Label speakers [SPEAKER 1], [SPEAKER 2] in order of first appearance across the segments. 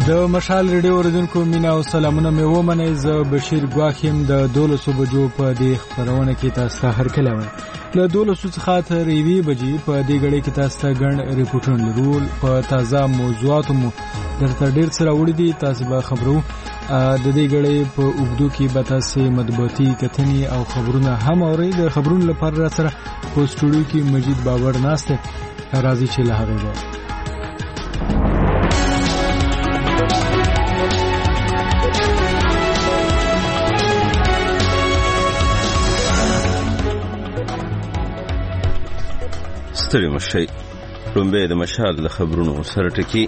[SPEAKER 1] د مشال ریډیو اوریدونکو مینا او سلامونه مې ومنئ. زه بشیر ګواښ یم. د 12 بجو په دې خپرونه کې تاسو ته هرکلی وایم. له 12 څخه تر 1 بجې په دې غړې کې تاسو ته ګڼ ریپورټونه لرو. په تازه موضوعاتو مو درته ډېر څه راوړي دي. تاسو به خبرو د دې غړې په اوږدو کې به تاسو مطبوعاتي کتنې او خبرونه هم اورئ. د خبرونو لپاره را سره په سټوډیو کې مجید باور ناسته. راځي چې له هغه ځای
[SPEAKER 2] ستړي مشي. لومبه د مشال د خبرونو سره ټکی.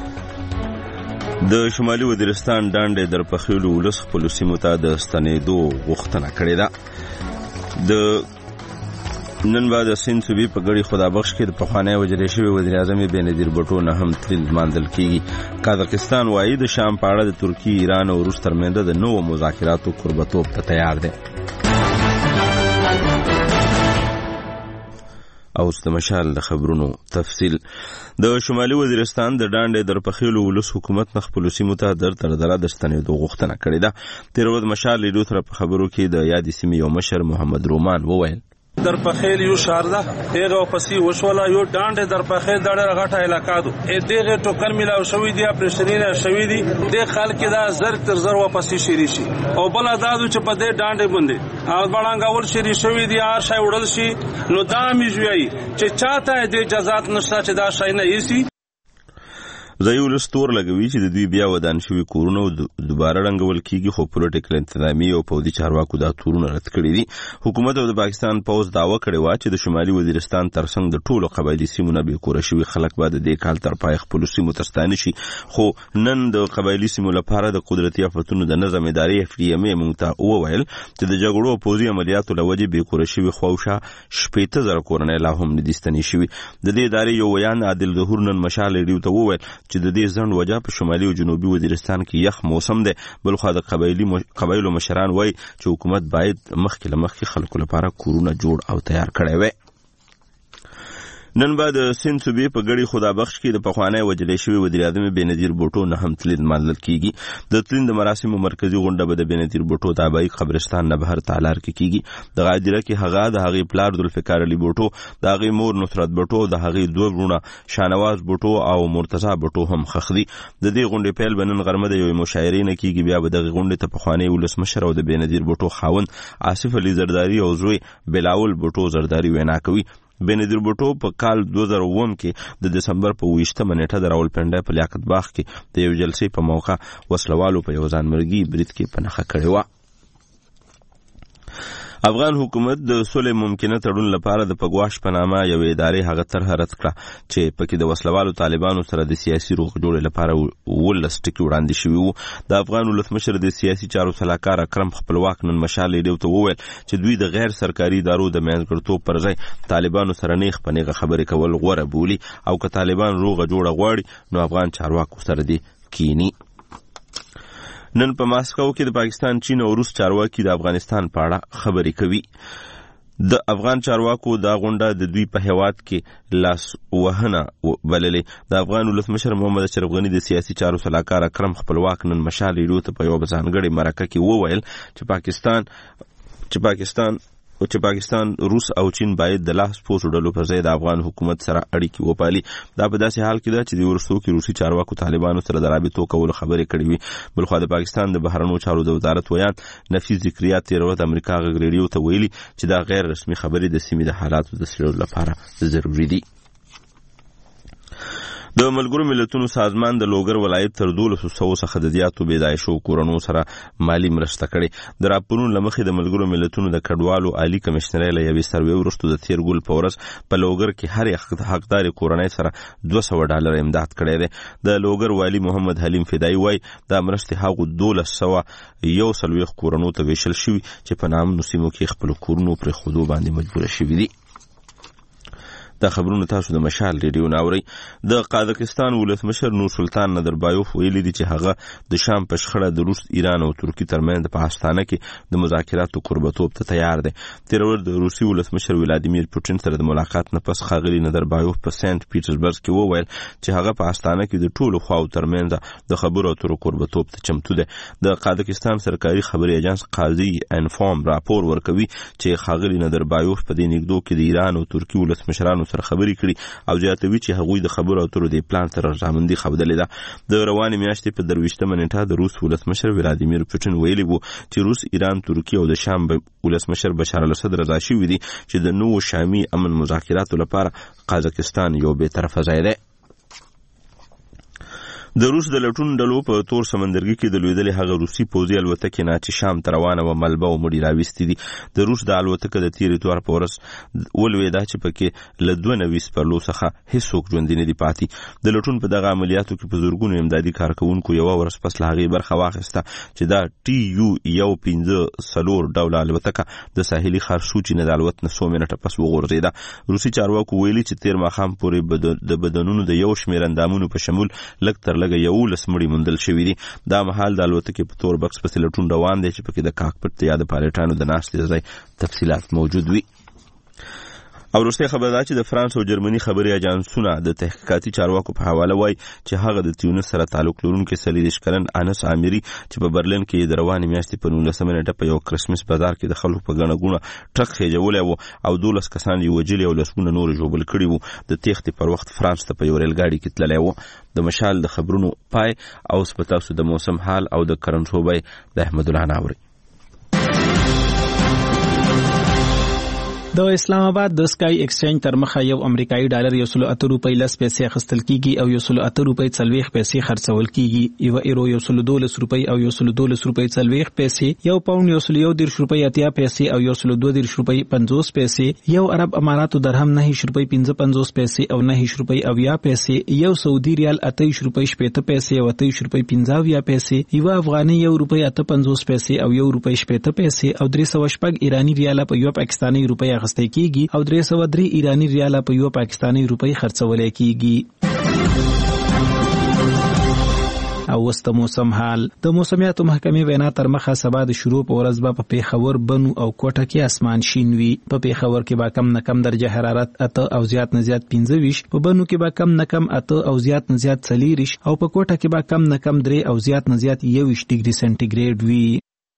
[SPEAKER 2] د شمالي وزیرستان ډانډې در پخېلو ولس خپل سیمو ته د ستنېدو غوښتنه کړې ده. د نن بعد سین صوبې په ګړي خدابخش کې د پخوانی وزیر شوی وزیر اعظم بېنظیر بوټو نه هم تل ماندل کیږي. قازقستان وايي د شام په اړه د ترکیه، ایران او روس ترمنځ د نوو مذاکراتو قربتوب ته تیار دی. او د مشال د خبرونو تفصیل. د شمالي وزیرستان د ډانډې در پخېلو ولس حکومت نه خپل سیمو ته در د ستنېدو غوښتنه کړې ده. تېره ورځ مشال ریډیو سره په خبرو کې د یادې سیمې یو مشر محمد رومان وویل
[SPEAKER 3] در پخېل یو شهر ده هغه پسې وشوله یو ډانډې در پخېل د ډېر غټه علاقه ده. دغه ټوکر ملاو شوی دی پرشرینه شوی دی د خلک دا زر تر زر واپسې شری شي او بل دادو چې په دې ډانډې باندې او بلانګول شری شوی دی هر شای وړل شي نو دا میږي چې چاته دې جزات نشته چې دا شای نه ایسي.
[SPEAKER 2] زایول ستور لګوي چې د دوی بیا ودان شوی کورونه دوباره رنګول کیږي، خو پولیټیکل انتظامی او پوځي چارواکو دا تورونه رد کړی دي. حکومت او د پاکستان پوز داوا کړی و چې د شمالي وزیرستان ترڅنګ د ټولو قبایلی سیمونو به کور شوی خلک بعد د دې کال تر پای خپل سیمو ته ستانه شي. خو نن د قبایلی سیمو لپاره د قدرتي افتونو د نظم ادارې FDM مونږ ته وویل چې د جګړو او پوځي عملیاتو لوجې به کور شوی خوښه 18000 کورنۍ لا هم ندي ستنې شوی. د دې ادارې یو بیان عادل ظهور نن مشال ریډیو ته وویل چې د دې ځند وجه په شمالي او جنوبي وزیرستان کې یخ موسم دی. بلخو د قبایلو مشران وایي چې حکومت باید مخکې خلکو لپاره کورونه جوړ او تیار کړي وي. نن بعد سین صوبې په ګړي خدابخش کې د پخوانی وزیر شوی وزیر اعظم بېنظیر بوټو نه هم تلین ماندل کیږي. د تلین د مراسمو مرکزی غونډه به د بېنظیر بوټو د آبایی قبرستان نه بهر تالار کې کیږي. د غادره کې هغه د هغې پلار ذوالفقار علي بوټو، د هغې مور نصرت بوټو، د هغې دوه وروڼه شانواز بوټو او مرتضی بوټو هم ښخ دي. د دې غونډې پیل به نن غرمه د یوې مشاعرې نه کیږي. بیا به دغې غونډې ته پخوانی ولسمشر او د بېنظیر بوټو خاوند آصف علي زرداري او زوی بلاول بوټو زرداري وینا کوي. بېنظیر بوټو په کال 2009 کې د دسمبر په 20مه نیټه د راولپنډۍ په لیاقت باغ کې د یو جلسې په موقع وسلوالو په یو ځانمرګي برید کې په نښه کړې وه. افغان حکومت د صلح ممکنه تړون لپاره د پګواش په نامه یو ادارې هغه طرح رد کړه چې پکې د وسلوالو طالبانو سره د سیاسي روغ جوړې لپاره 12 ټکي وړاندې شوي وو. د افغان ولسمشر د سیاسي چارو سلاکار اکرم خپلواک نن مشال ریډیو ته وویل چې دوی د غیر سرکاري ادارو د منځګړیتوب پر ځای طالبانو سره نیغ په نیغه خبرې کول غوره بولي او که طالبان روغه جوړه غواړي نو افغان چارواکو سره دې کینی. نن په ماسکو کې د پاکستان، چین او روس چارواکي د افغانستان په اړه خبرې کوي. د افغان چارواکو دا غونډه د دوی په هیواد کې لاس وهنه بللې. د افغان ولسمشر محمد اشرف غني د سیاسي چارو سلاکار اکرم خپلواک نن مشال ریډیو ته په یو ځانګړې مرکه کې وویل چې پاکستان، روس او چین باید د لاس پوسو ډلو پر ځای د افغان حکومت سره اړیکې وپالي. دا په داسې حال کې ده چې د ورستو کې روسي چارواکو طالبانو سره د رابطو کولو خبرې کړې وي. بلخو د پاکستان د بهرنیو چارو د وزارت ویان نفیس ذکریا تېره ورځ د امریکا غږ ریډیو ته ویلي چې دا غیر رسمي خبرې د سیمې د حالاتو د څېړلو لپاره ضروري دي. د ملګرو ملتونو سازمان د لوګر ولایت تر 1200 څخه د زیاتو بېځایه شوو کورونو سره مالی مرسته کړې. د راپورونو له مخې د ملګرو ملتونو د کډوالو عالی کمشنرۍ له یوې سروې وروسته د تېر ګل په ورځ په لوګر کې هر حقدارې کورنۍ سره $200 امداد کړی دی. د لوګر والي محمد حلیم فدایي وایي دا مرستې هغو 1241 کورونو ته ویشل شوي چې په نامنو سیمو کې خپلو کورونو پرېښودو باندې مجبوره شوي دي. د خبرونو تاسو د مشال ریډیو ناوري. د قازقستان ولسمشر نور سلطان نظربایوف ویلي دي چې هغه د شام په شخړه د روس، ایران او ترکیې ترمنځ په آستانه کې د مذاکراتو قربتوب ته تیار دی. تیر ورځ د روسي ولسمشر ولادیمیر پوتین سره د ملاقات نه پس ښاغلي نظربایوف په سنت پیټرزبرګ کې وویل چې هغه په آستانه کې د ټولو خواو ترمنځ د خبرو اترو قربتوب ته چمتو دی. د قازقستان سرکاري خبري ایجنس قاضي انفورم راپور ورکوي چې ښاغلي نظربایوف په دې نږدو کې د ایران او ترکیې ولسمشرانو سره خبرې کړي او زیاتوي چې هغوی د خبرو اترو د پلان سره رضامندي ښودلې ده. د روانې میاشتې په 23 نیټه د روس ولسمشر ولادیمیر پوتین ویلي وو چې روس، ایران، ترکیه او د شام ولسمشر بشار الاسد رضا شوي دي چې د نوو شامي امن مذاکراتو لپاره قازقستان یو بې طرفه ځای دی. د روس د لټون ډلو په تور سمندرګي کې د لویدلې هغه روسي پوځي الوتکې نه چې شام ته روانه وه ملبه او مړي راویستي دي. د روس د الوتکه د تېر اتوار په ورځ ولوېده چې پکې له 290 سپرلو څخه هیڅوک ژوندي نه دي پاتې. د لټون په دغه عملیاتو کې په زرګونو امدادي کارکوونکو یوه ورځ پس له هغې برخه واخیسته چې دا TU-154 ډوله الوتکه د ساحلي ښار سوچي نه د الوت نه 100 منټه پس وغورځېده. روسي چارواکو ویلي چې تېر ماښام پورې د بدنونو د یو شمېر اندامونو په شمول لږ تر لږه 11 مړي موندل شوي دي. دا مهال د الوتکې په تور بکس پسې لټون روان دی چې پکې د کاکپټ یا د پایلټانو د ناستې ځای تفصیلات موجود وي. او وروستۍ خبر دا چې د فرانس او جرمني خبري اجانسونه د تحقیقاتي چارواکو په حواله وایي چې هغه د تیونس سره تعلق لرونکي 30 کلن انس عامري چې په برلین کې د روانې میاشتې په 19 نیټه په یو کرسمس بازار کې د خلکو په ګڼه ګوڼه ټرک خېجولی و او 12 کسان یې وژلي او لسګونه نور ژوبل کړي وو. د تېښتې پر وخت فرانس ته په یو ریلګاډي کې تللی و. د مشال د خبرونو پای او سپتاسو د موسم حال او د کرنټو بای د احمد الله ناوري.
[SPEAKER 4] د اسلام آباد د سکای ایکسچینج تر مخه یو امریکایي ډالر 108 روپۍ 10 پیسې اخیستل کیږي او 108 روپۍ 40 پیسې خرڅول کیږي. یو ایرو 112 روپۍ او 112 روپۍ 40 پیسې، یو پاوند 110 روپۍ 80 پیسې او 112 روپۍ 50 پیسې، یو عرب اماراتو درهم 9 روپۍ 55 پیسې او 9 روپۍ 80 پیسې، یو سعودي ریال 28 روپۍ 70 پیسې او 28 روپۍ 50 پیسې، یو افغاني 1 روپۍ 58 پیسې او 1 روپۍ 70 پیسې او 300 ایرانی ریال په یو پاکستانی روپۍ اخیستل کیږي او 303 ایرانی ریال په یو پاکستانی روپۍ خرڅول کیږي. او وسط موسم حال. د موسمیاتو محکمې وینا تر مخه سبا د شروع په ورځ به په پیښور، بنو او کوټه کې اسمان شین وي. په پیښور کې به کم نه کم درجه حرارت 8 او زیات نه زیات 25، په بنو کې به کم نه کم 8 او زیات نه زیات 40 او په کوټه کې به کم نه کم 3 او زیات نه زیات 21 ډیګري سنټیګریډ وي.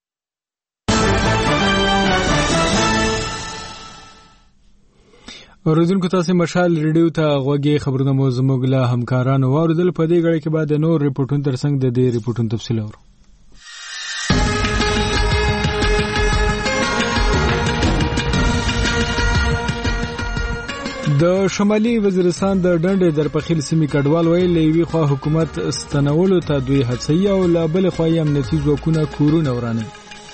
[SPEAKER 1] اوریدونکو تاسو مشال ریډیو ته غوږی خبرونه مو زموږ له همکارانو واوریدل. په دې غړي کې بعد نور ریپورتونو ترڅنګ د دې ریپورتونو تفصیل اورو. د شمالي وزیرستان د ډنډې درپخیل سیمې کډوال ویل لوي خو حکومت ستنولو ته دوی هڅوي او لا بل خو یې امنیتي ځواکونه کورونه ورانه.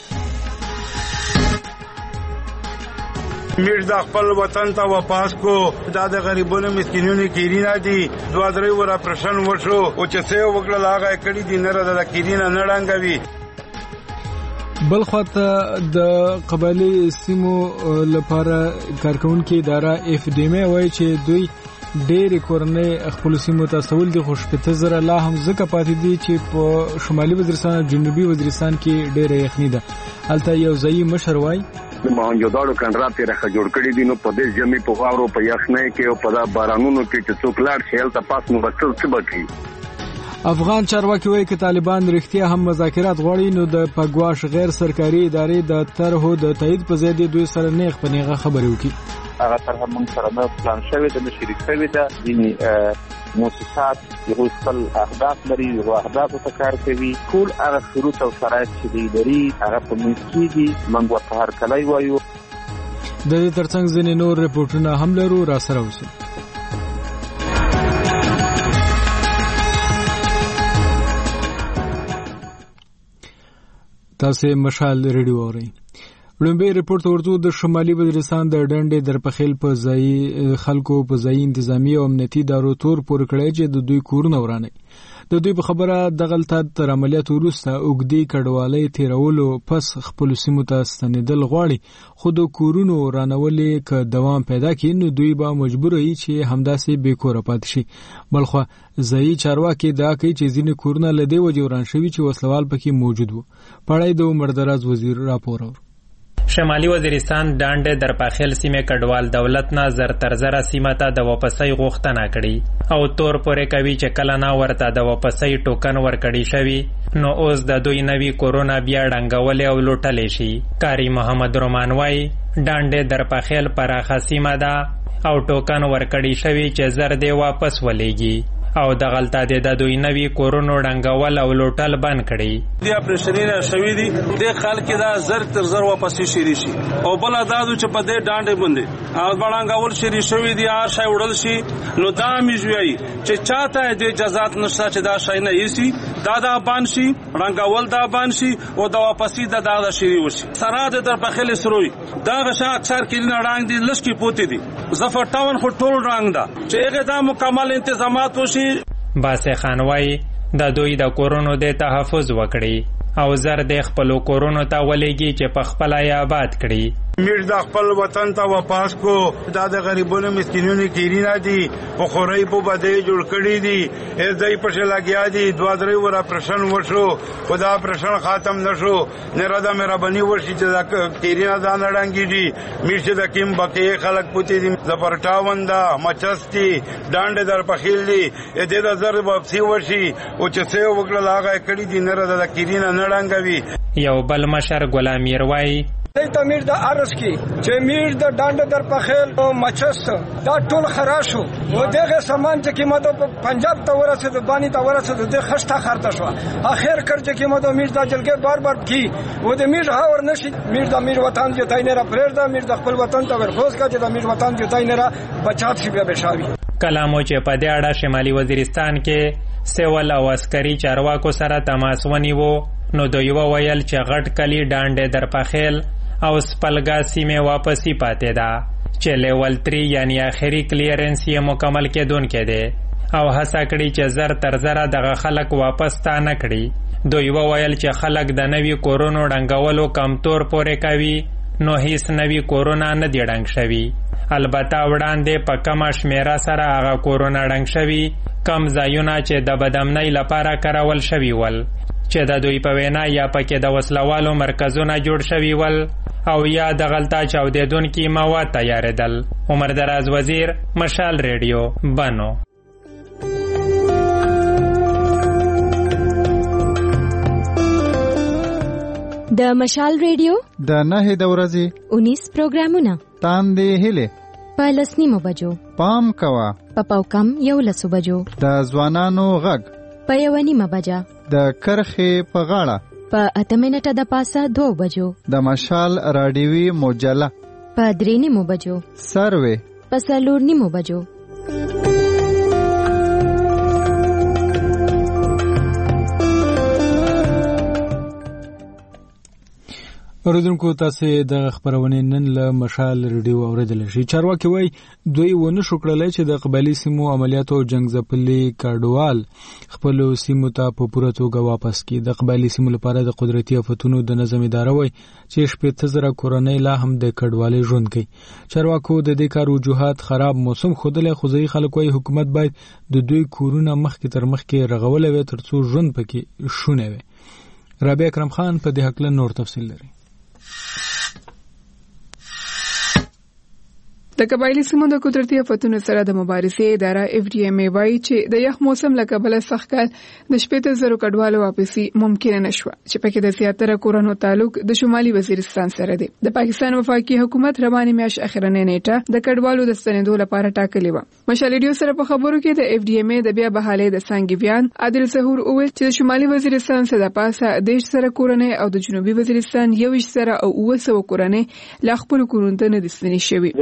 [SPEAKER 5] میر د خپل وطن ته واپس کو، دا د غریبونو مسکینونو کیرینا دي. 2-3 ورا پرشن وشو او چې څه وکړل هغه کړي دي، نه د کیرینا نه ډنګوي.
[SPEAKER 1] بل خواته د قبایلی سیمو لپاره کارکونکو اداره FDM وایي چې دوی ډېر کورنۍ خپل سیمو ته سوال دي، خو شپته زره لا هم ځکه پاتې دي چې په شمالي وزیرستان او جنوبي وزیرستان کې ډېر یخني ده. هلته یو ځایي مشر وایي
[SPEAKER 6] د مهنجوداړو کنډرات یې راخه جوړ کړي دي، نو په دې جمعي په غاورو په یخنۍ کې او په بارانونو کې چې څوک لاړ شي هلته پاس نو بس څه بکړي.
[SPEAKER 1] افغان چارواکي وایي چې طالبان رښتیا هم مذاکرات غواړي نو د پګواش غیر سرکاري ادارې د طرحو د تایید په ځای دوی سره نیغ په نیغه خبرې وکړي.
[SPEAKER 7] هغه طرح موږ سره نه پلان شوی د شریک شوی ده. ځینې مؤسسات یو خپل اهداف لري، یو اهداف ته کار کوي. ټول هغه شروط او شرایط چې دی لري هغه په موږ کېږي، موږ ورته هرکلی وایو.
[SPEAKER 1] د دې ترڅنګ ځینې نور ریپورټونه هم لرو، را سره اوسئ. تاسو مشال ریډیو اورئ. لومبي ریپورت ورته د شمالي وزیرستان د ډنډې درپخیل په ځای خلکو په ځای انتظامی او امنیتي ادارو تور پور کړی چې د دوی کورونه ورانه د دوی په خبره دغلطه تر عملیات وروسته اوګدي کډوالۍ تیرولو پس خپل سیمو ته ستنیدل غواړي خو د کورونو رانولې ک دوام پیدا کړي نو دوی به مجبور وي چې همداسې بیکور پات شي بلخو ځای چارواکي دا کوي چې ځینې کورونه لدی وجه وران شوی چې وسلوال پکې موجود وو پړای د عمر دراز وزیر راپور
[SPEAKER 8] شمالي وزیرستان ډانډې درپاخیل سیمه کډوال دولت نه زر تر زره سیمه ته د واپسۍ غوښتنه کړې او تور پورې کوي چې کله نه ورته د واپسۍ ټوکن ورکړی شوی نو اوس د دوی نوي کورونا بیا ډنګولې او لوټلې شي کاری محمد رومان وای ډانډې درپاخیل پراخه سیمه ده او ټوکن ورکړی شوی چې زر دی واپس ولېږي او د غلطه د دوی نوي کورونو ډنګول او لوټل بند کړي
[SPEAKER 3] د اپریشنونه شوی دي د خلک دا زر تر زر واپس شي شي او بل دادو چې په دې ډانډې باندې او بلانګول شي شوی دي هر شی وړل شي نو دا میږي چې چاته د جزات نشته چې دا شی نه ایسي دا بان شي رنګول دا بان شي او دا واپسې دا شي وشي سره د درپخیل سروي دا غشا اکثر کلینه رنگ دي لشکې پوتې دي زفر ټاون خو ټول رنگ دا چې هغه دا مکمل تنظیمات وشي
[SPEAKER 8] باسه خانوای د دوی د کورونو د تحفظ وکړي او زر د خپل کورونو ته ولېږي چې په خپل آباد کړي
[SPEAKER 5] میر د خپل وطن ته واپس کو دا د غریبونو مسکینونو کیرینا دي په خوري په بده جوړ کړي دي دای په شل لګیا دي دوه درې ور اپریشن وشو خدا اپریشن ختم نشو نه راده مهرباني وشي چې دا کیرینا دا نړنګي دي میر چې د کیم بکې خلک پوتې دي زپرټاوندا مچستی ډانډ در پخیل دي دې د زر واپسی وشي او چې سه وکړه لاغه کړي دي نه راده کیرینا نړنګوي
[SPEAKER 8] یو بل مشر غلام میروای
[SPEAKER 9] د میر د ارس کې چې میر د ډانډ در پخیل او مچست دا ټول خراشو او دغه سامان چې کیمته پنجاب ته ورسېد بانی ته ورسېد د خشته خرته شو اخر کړ چې کیمته میر د جلګه بار بار کی او د میر هاور نشي میر د میر وطن جو تاینه را پرېږده میر د خپل وطن ته ورخوز کا چې د میر وطن جو تاینه را بچات شي بیا بشاوي
[SPEAKER 8] کلامو چې په دې اړه شمالي وزیرستان کې سیول او عسکري چارواکو سره تماس ونیو نو دوی وویل چې غټ کلی ډانډې درپخیل او سپلګا سیمه واپسی پاتې ده چې لیول 3 یعنی آخري کلیرنس یې مکمل کېدونکې ده او هڅه کړي چې زر تر زره دغه خلک واپس تا نه کړي دوی وویل چې خلک د نوي کورونو ډنګولو کمتور پورې کوي نو هیڅ نوي کورونه نه دي ډنګ شوي البته وړاندې په کمه شمیره سره هغه کورونه ډنګ شوي کم ځایونه چې د بدامنۍ لپاره کارول شوي ول چې د دوی په وینا یا پکې د وسلوالو مرکزونه جوړ شوي ول او یا د غلطه چاودیدونکي مواد تیارېدل عمر دراز وزیر مشال ریډیو بنو
[SPEAKER 10] د مشال ریډیو
[SPEAKER 11] د 9 د ورځې
[SPEAKER 10] 19 پروګرامونه
[SPEAKER 11] تاندې هله
[SPEAKER 10] په لسنیمو بجو
[SPEAKER 11] پام کوا
[SPEAKER 10] په پاوکم یو لسو بجو
[SPEAKER 11] د ځوانانو غږ
[SPEAKER 10] په یو نیمه بجا
[SPEAKER 11] د کرخې په غاړه
[SPEAKER 10] په 8 منټه د پاسه 2 بجو
[SPEAKER 11] د مشال رادیوي مجله
[SPEAKER 10] په 3 نیمو بجو
[SPEAKER 11] سروي
[SPEAKER 10] په 4 نیمو بجو
[SPEAKER 1] اوریدونکو تاسو د خبرونه نن له مشال ریډیو اوریدل شي چارواکي وای دوی ونه شو کړل چې د قبایلی سیمو عملیاتو جنگ ځپلي کډوال خپل سیمو ته په پوره توګه واپس کړي د قبایلی سیمو لپاره د قدرتي آفتونو د نظم اداره وای چې شپې تزره کورنۍ لا هم د کډوالۍ ژوند کوي چارواکو د دې کار وجوهات خراب موسم خودله خوځي خلک وای حکومت باید د دوی کورونه مخکې تر مخکې رغول وي ترڅو ژوند پکې شونه وي رابعه اکرم خان په دې حق له نور تفصیل لري
[SPEAKER 12] د قبایلی سیمو د قدرتي آفتونو سره د مبارزې اداره FDMA وایي چې د یخ موسم له کبله سخت کال د 15,000 کډوالو واپسی ممکن نه شو چې پکې د زیاتره کورونو تعلق د شمالي وزیرستان سره دی د پاکستان وفاقي حکومت رواني میاشت اخرنه نیټه د کډوالو د ستنېدو لپاره ټاکلې و مشال ریډیو سره په خبرو کې د FDMA د بیا بحالۍ د څنګه بیان عادل ظهور اوه چې د شمالي وزیرستان سره د پاسه د سره کورنۍ او د جنوبي وزیرستان یو سره او 900 کورنۍ لا خپل کورونو ته نه دستنی شوی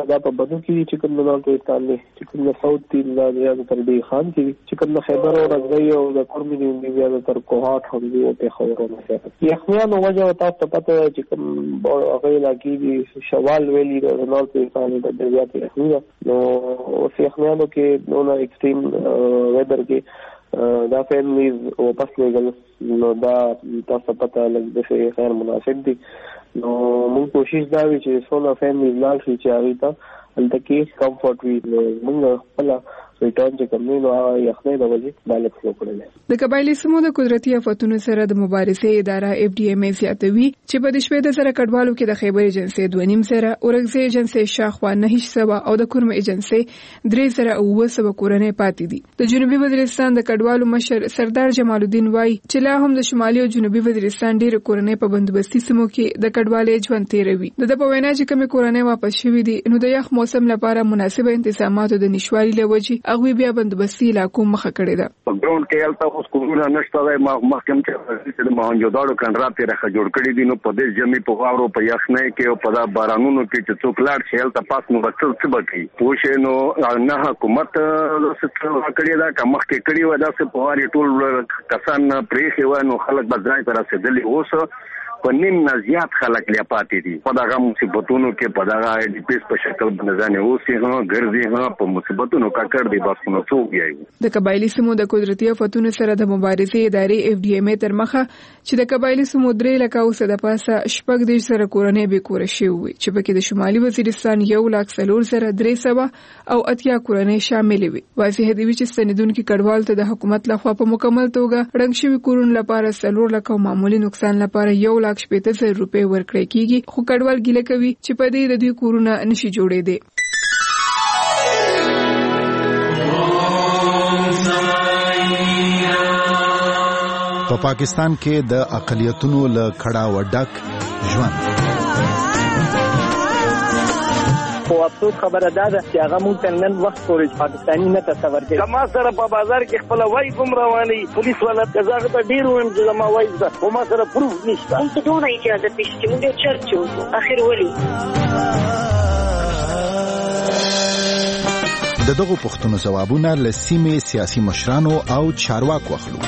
[SPEAKER 13] دا په بدو کې چې کوم بلوچستان دی چې کوم ساوث دی دا زیاده تر دی خان کې چې کوم خیبر او رضوی او د کورمي دی زیاده تر کوهات هم دی او په خبرونه سره یخنیانو وجه تاسو ته پته چې کوم هغه علاقې دي شوال ویلي د بلوچستان د زیات یخنی نو اوس یخنیانو کې نو ایکستریم ویدر کې دا فیملیز او پس لګل نو دا تاسو پته لږ د خیر مناسب دي نو موږ کوشش دا وی چې څونه فیملیز لاړ شي چې هغه ته الته کې کمفورټ وي موږ خپل ریټرن چې کوم نو یخنۍ د وجې بالغ فلو کړل
[SPEAKER 12] د قبایلی سیمو د قدرتي آفتونو سره د مبارزې اداره FDMA زیاتوي چې په دې شپې د سره کډوالو کې د خیبر ایجنسی 2.5 سره اورګزي ایجنسی شاخوا 9 او د کورم ایجنسی 3.9 کورنۍ پاتې دي د جنوبي وزیرستان د کډوالو مشر سردار جمال الدین وای چې لا هم د شمالي او جنوبي وزیرستان ډېر کورنۍ په بندوبستي سیمو کې د کډوالۍ ژوند تیروي د په وینا چې کومې کورنۍ واپس شوې دي نو د یخ موسم لپاره مناسب انتظاماتو د نشوالي لوجي هغه بیا بندوبستي علاقو مخه کړې ده
[SPEAKER 6] په ګراوند کې البته اوس کوونه نشته وای محکم چې د مهنجوداړو کنډرات راخه جوړ کړی دي نو په دې جمی په غاورو په یخنۍ کې او په دا بارانونو کې چې څوک لاړ شي البته پاس نو وکړ څه بکی پوښې نو نه حکومت څه کړی دا کوم کې کړی و دا څه په واري ټول کسان پریخي و نو خلک بدځای پر رسیدلی اوس په نیم نه زیات خلک لیا پاتې دي په دغه مصیبتونو کې په دغه ډیپس په شکل باندې ځانه اوسې هغه ګرځي هغه په مصیبتونو کا کړ دی بس نو څوک یې
[SPEAKER 12] د قبایلی سیمو د قدرتي آفتونو سره د مبارزې ادارې FDMA تر مخه چې د قبایلی سیمو 3 لک او د پاسه شپږ د سره کورنۍ به کور شي وي چې پکې د شمالي وزیرستان 1,03,300 او اتیا کورنۍ شامل وي واضح دی چې ستنیدونکو کډوال ته د حکومت لخوا په مکمل توګه رنګ شوی کورونه لپاره 4 لک او معمولی نقصان لپاره 1,50,000 روپۍ ورکړي کیږي خو کډوال ګیله کوي چې په دې د دوی کورونه نشي جوړېدي
[SPEAKER 14] په پاکستان کې د اقلیتونو له کړه وډک ژوند
[SPEAKER 15] خو افسوس خبره ده چې هغه مونږ ته نن وخت پورې پاکستاني نه تصور کوي ما سره په بازار کې خپل وای کوم رواني پولیس والا کزاغه ته ډیر ویم چې ما وای ده خو ما سره پروف نشته
[SPEAKER 16] مونږ ته دوه اجازه پېښ چې مونږ چرچ وو اخر ولي
[SPEAKER 14] د دغه پښتنو جوابونه لسیمه سیاسي مشرانو او چارواکو اخلو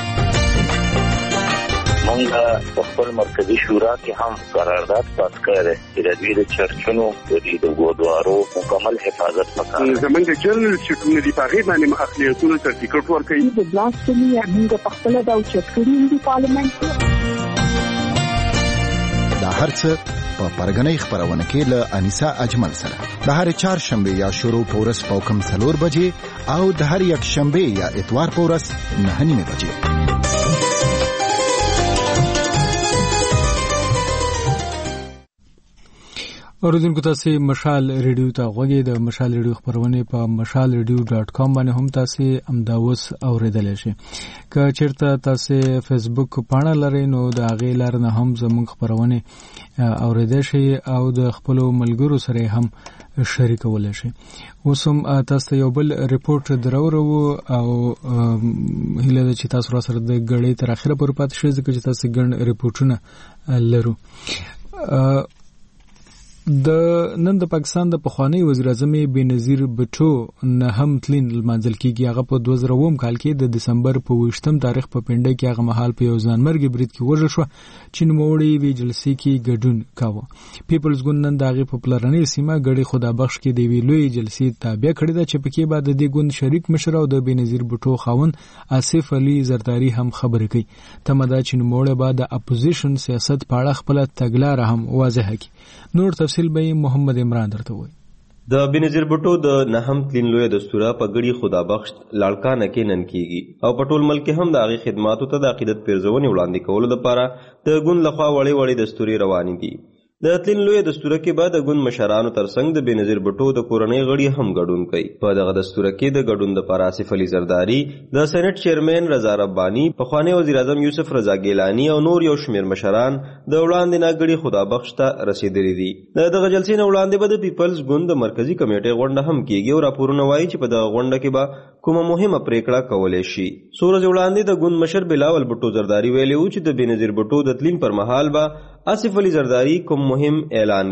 [SPEAKER 7] مونږ په خپل مرکزی شورا کې هم قرارداد پاس کړی چې د دوی د چرچونو د ګودوارو مکمل حفاظت وکړي
[SPEAKER 6] زمونږ جرنل چې د پاغې باندې اخلیتونو سرټیفیکټ ورکړي
[SPEAKER 16] د بلاسفمي موږ په خپل د چټکړي د پارلیمنت
[SPEAKER 14] دا هرڅه په پرګنۍ خبرونه کې له انیسا اجمل سره د هر چهارشنبه یا شروع پورس پوکم 4 بجې او د هر یک شنبه یا اتوار پورس 9 بجې
[SPEAKER 1] اوریدونکو تاسو مشال ریډیو ته غوږی د مشال ریډیو خبرونه په mashalradio.com باندې هم تاسو امداوس اوریدل شي که چیرته تاسو فیسبوک پاڼه لرئ نو د هغه لار نه هم زموږ خبرونه اوریدل شي او د خپل ملګرو سره هم شریکول شي اوس هم تاسو یو بل ریپورت درورو او هله چې تاسو را سره د غړې تر اخره پر پات شي ځکه چې تاسو ګڼ ریپورتونه لرو د نن د پاکستان د پخوانی وزیر اعظم بنظیر بټو نه هم تلین منځل کیږي هغه په 2009 کال کې د دسمبر په 28م تاریخ په پنده کې هغه مهال په یو ځانمرګي برید کې وژل شو چې نوموړی وی جلسې کې ګډون کاوه پیپلز ګوند نن دغه په پلرنۍ سیمه غړي خدا بخش کې دی ویلوی جلسې تابع کړی دا چې پکې بعد د ګوند شریک مشر او د بنظیر بټو خاون آصف علي زرداری هم خبرې کوي تمدا چې نوموړی بعد د اپوزیشن سیاست په اړه خپل تګلارې هم واضح کړي نور تفصیل به محمد عمران درته وایي
[SPEAKER 17] د بنظیر بټو د نهم تلین لوی دستوره په غړي خدا بخش لاړکانه کې نن کیږي او په ټول ملک هم د هغه خدماتو ته د عقیدت پیرزونې وړاندې کولو لپاره د ګوند لخوا وړي دستوري روان دي د تلین لوی دستوره کې بعد د ګوند مشرانو ترڅنګ د بنظیر بټو د کورنۍ غړي هم ګډون کوي په دغه دستوره کې د ګډون لپاره آصف علي زرداری د سېنات چیرمن رضا ربانی پخوانی وزیر اعظم یوسف رضا ګیلانی او نور یو شمیر مشران د وړاندې نه غړي خدا بخش ته رسیدلي دي دغه جلسې نه وړاندې به د پیپلز ګوند د مرکزی کمیټې غونډه هم کیږي او راپورونه وایي چې په دغه غونډه کې به کومه مهمه پریکړه کولای شي سورج وړاندې د ګوند مشر بلاول بټو زرداری ویلي و چې د بنظیر بټو د تلین پر مهال به آصف علي زرداری کوم مهم اعلان کړي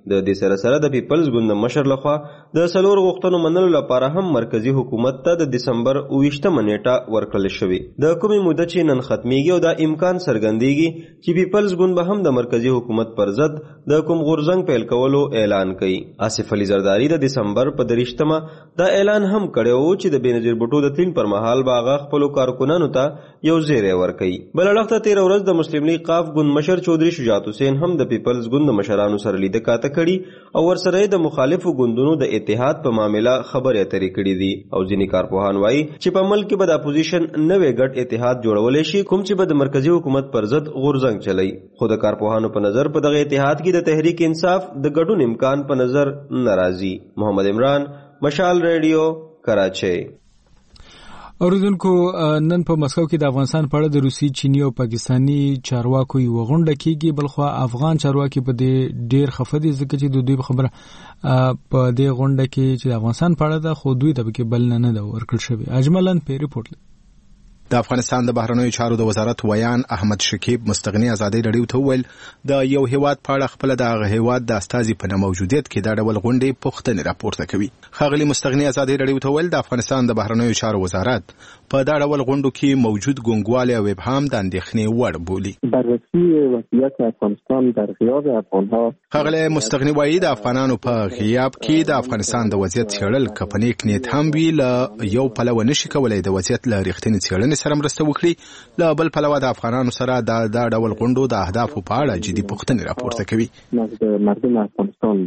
[SPEAKER 17] د دې سره سره د پیپلز ګوند مشر لخوا د 4 غوښتنو منلو لپاره هم مرکزی حکومت ته د دسمبر 28 نیټه ورکړل شوې. د کومې موده چې نن ختميږي او دا امکان څرګندېږي چې پیپلز ګوند به هم د مرکزی حکومت پر ضد د کوم غورځنګ پیل کولو اعلان کوي. آصف علي زرداری د دسمبر په 30 دا اعلان هم کړی چې د بېنظیر بوټو د تلین پر مهال به هغه خپلو کارکنانو ته یو زیری ورکوي. بل اړخ ته 13 ورځ د مسلم لیگ قاف ګوند مشر چودري شجاعت حسین هم د پیپلز ګوند مشرانو سره لیده کاته کړي او ورسره د مخالفو ګوندونو د اتحاد په معاملې خبرې اترې کړې دي او ځینې کارپوهان وایي چې په ملک کې به د اپوزیشن نوې ګډ اتحاد جوړولی شي کوم چې به د مرکزی حکومت پر ضد غورځنګ چلی. خو د کارپوهانو په نظر په دغه اتحاد کې د تحریک انصاف د ګډون امکان په نظر ناراضي. محمد عمران، مشال ریډیو، کراچۍ.
[SPEAKER 1] اوریدونکو، نن په مسکو کې د افغانستان په اړه د روسي، چینی او پاکستانی چارواکو یو غونډه کیږي. بلخوا افغان چارواکي په دې ډیر خفه دي ځکه چې د دوی خبره په دې غونډه کې چې د افغانستان په اړه ده خو دوی ته کې بل نه ده ورکړل شوی. اجملن په ریپورت
[SPEAKER 18] د افغانستان د بهرنیو چارو د وزارت ویان احمد شکیب مستغنی ازادي رادیو ته ویل د یو هیواد په اړه خپل د هیواد د استازي په موجودیت کې دا ډول غونډې پوښتنې راپورته کوي. خاغلی مستغنی ازادي رادیو ته ویل د افغانستان د بهرنیو چارو وزارت په دا ډول غونډو کې موجود ګونګوالي او ابهام د اندېښنې وړ بولي.
[SPEAKER 13] بررسی وضعیت افغانستان در غیاب افغانها.
[SPEAKER 18] خاغلی مستغنی وایي د افغانانو په غیاب کې د افغانستان د وضعیت څېړل که په نیک نیت هم وي له یو پلوه نشي کولی د وضعیت له رښتینې څېړنې سره مرسته وکړي. له بل پلوه د افغانانو سره دا ډول غونډو د اهدافو په اړه جدي پوښتنې راپورته کوي.
[SPEAKER 13] مردم افغانستان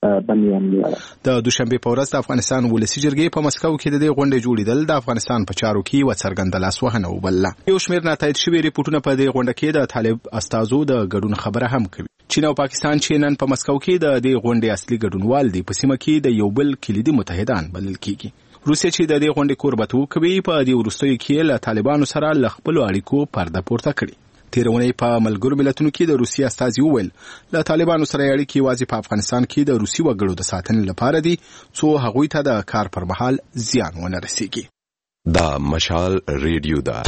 [SPEAKER 18] د دوشنبه په ورځ د افغانستان ولسی جرګې په مسکو کې د دې غونډې جوړیدل د افغانستان په چارو کې و څرګنده لاسوهنه وبلله. یو شمېر ناتایید شوي ریپورتونه په دې غونډه کې د طالب استازو د ګډون خبره هم کوي. چین او پاکستان چې نن په مسکو کې د دې غونډې اصلي ګډونوال دي په سیمه کې د یو بل کلیدي متحدان بلل کیږي. روسیه چې د دې غونډې کوربتوب کوي په دې وروستیو کې له طالبانو سره له خپلو اړیکو پرده پورته کړي. تیرونی په ملګرو ملتونو کې د روسیې استازي وویل له طالبانو سره اړیکې یوازې په افغانستان کې د روسي وګړو د ساتنې لپاره دي څو هغوی ته د کار پر مهال زیان ونه رسیږي.
[SPEAKER 19] دا مشال ریډیو ده.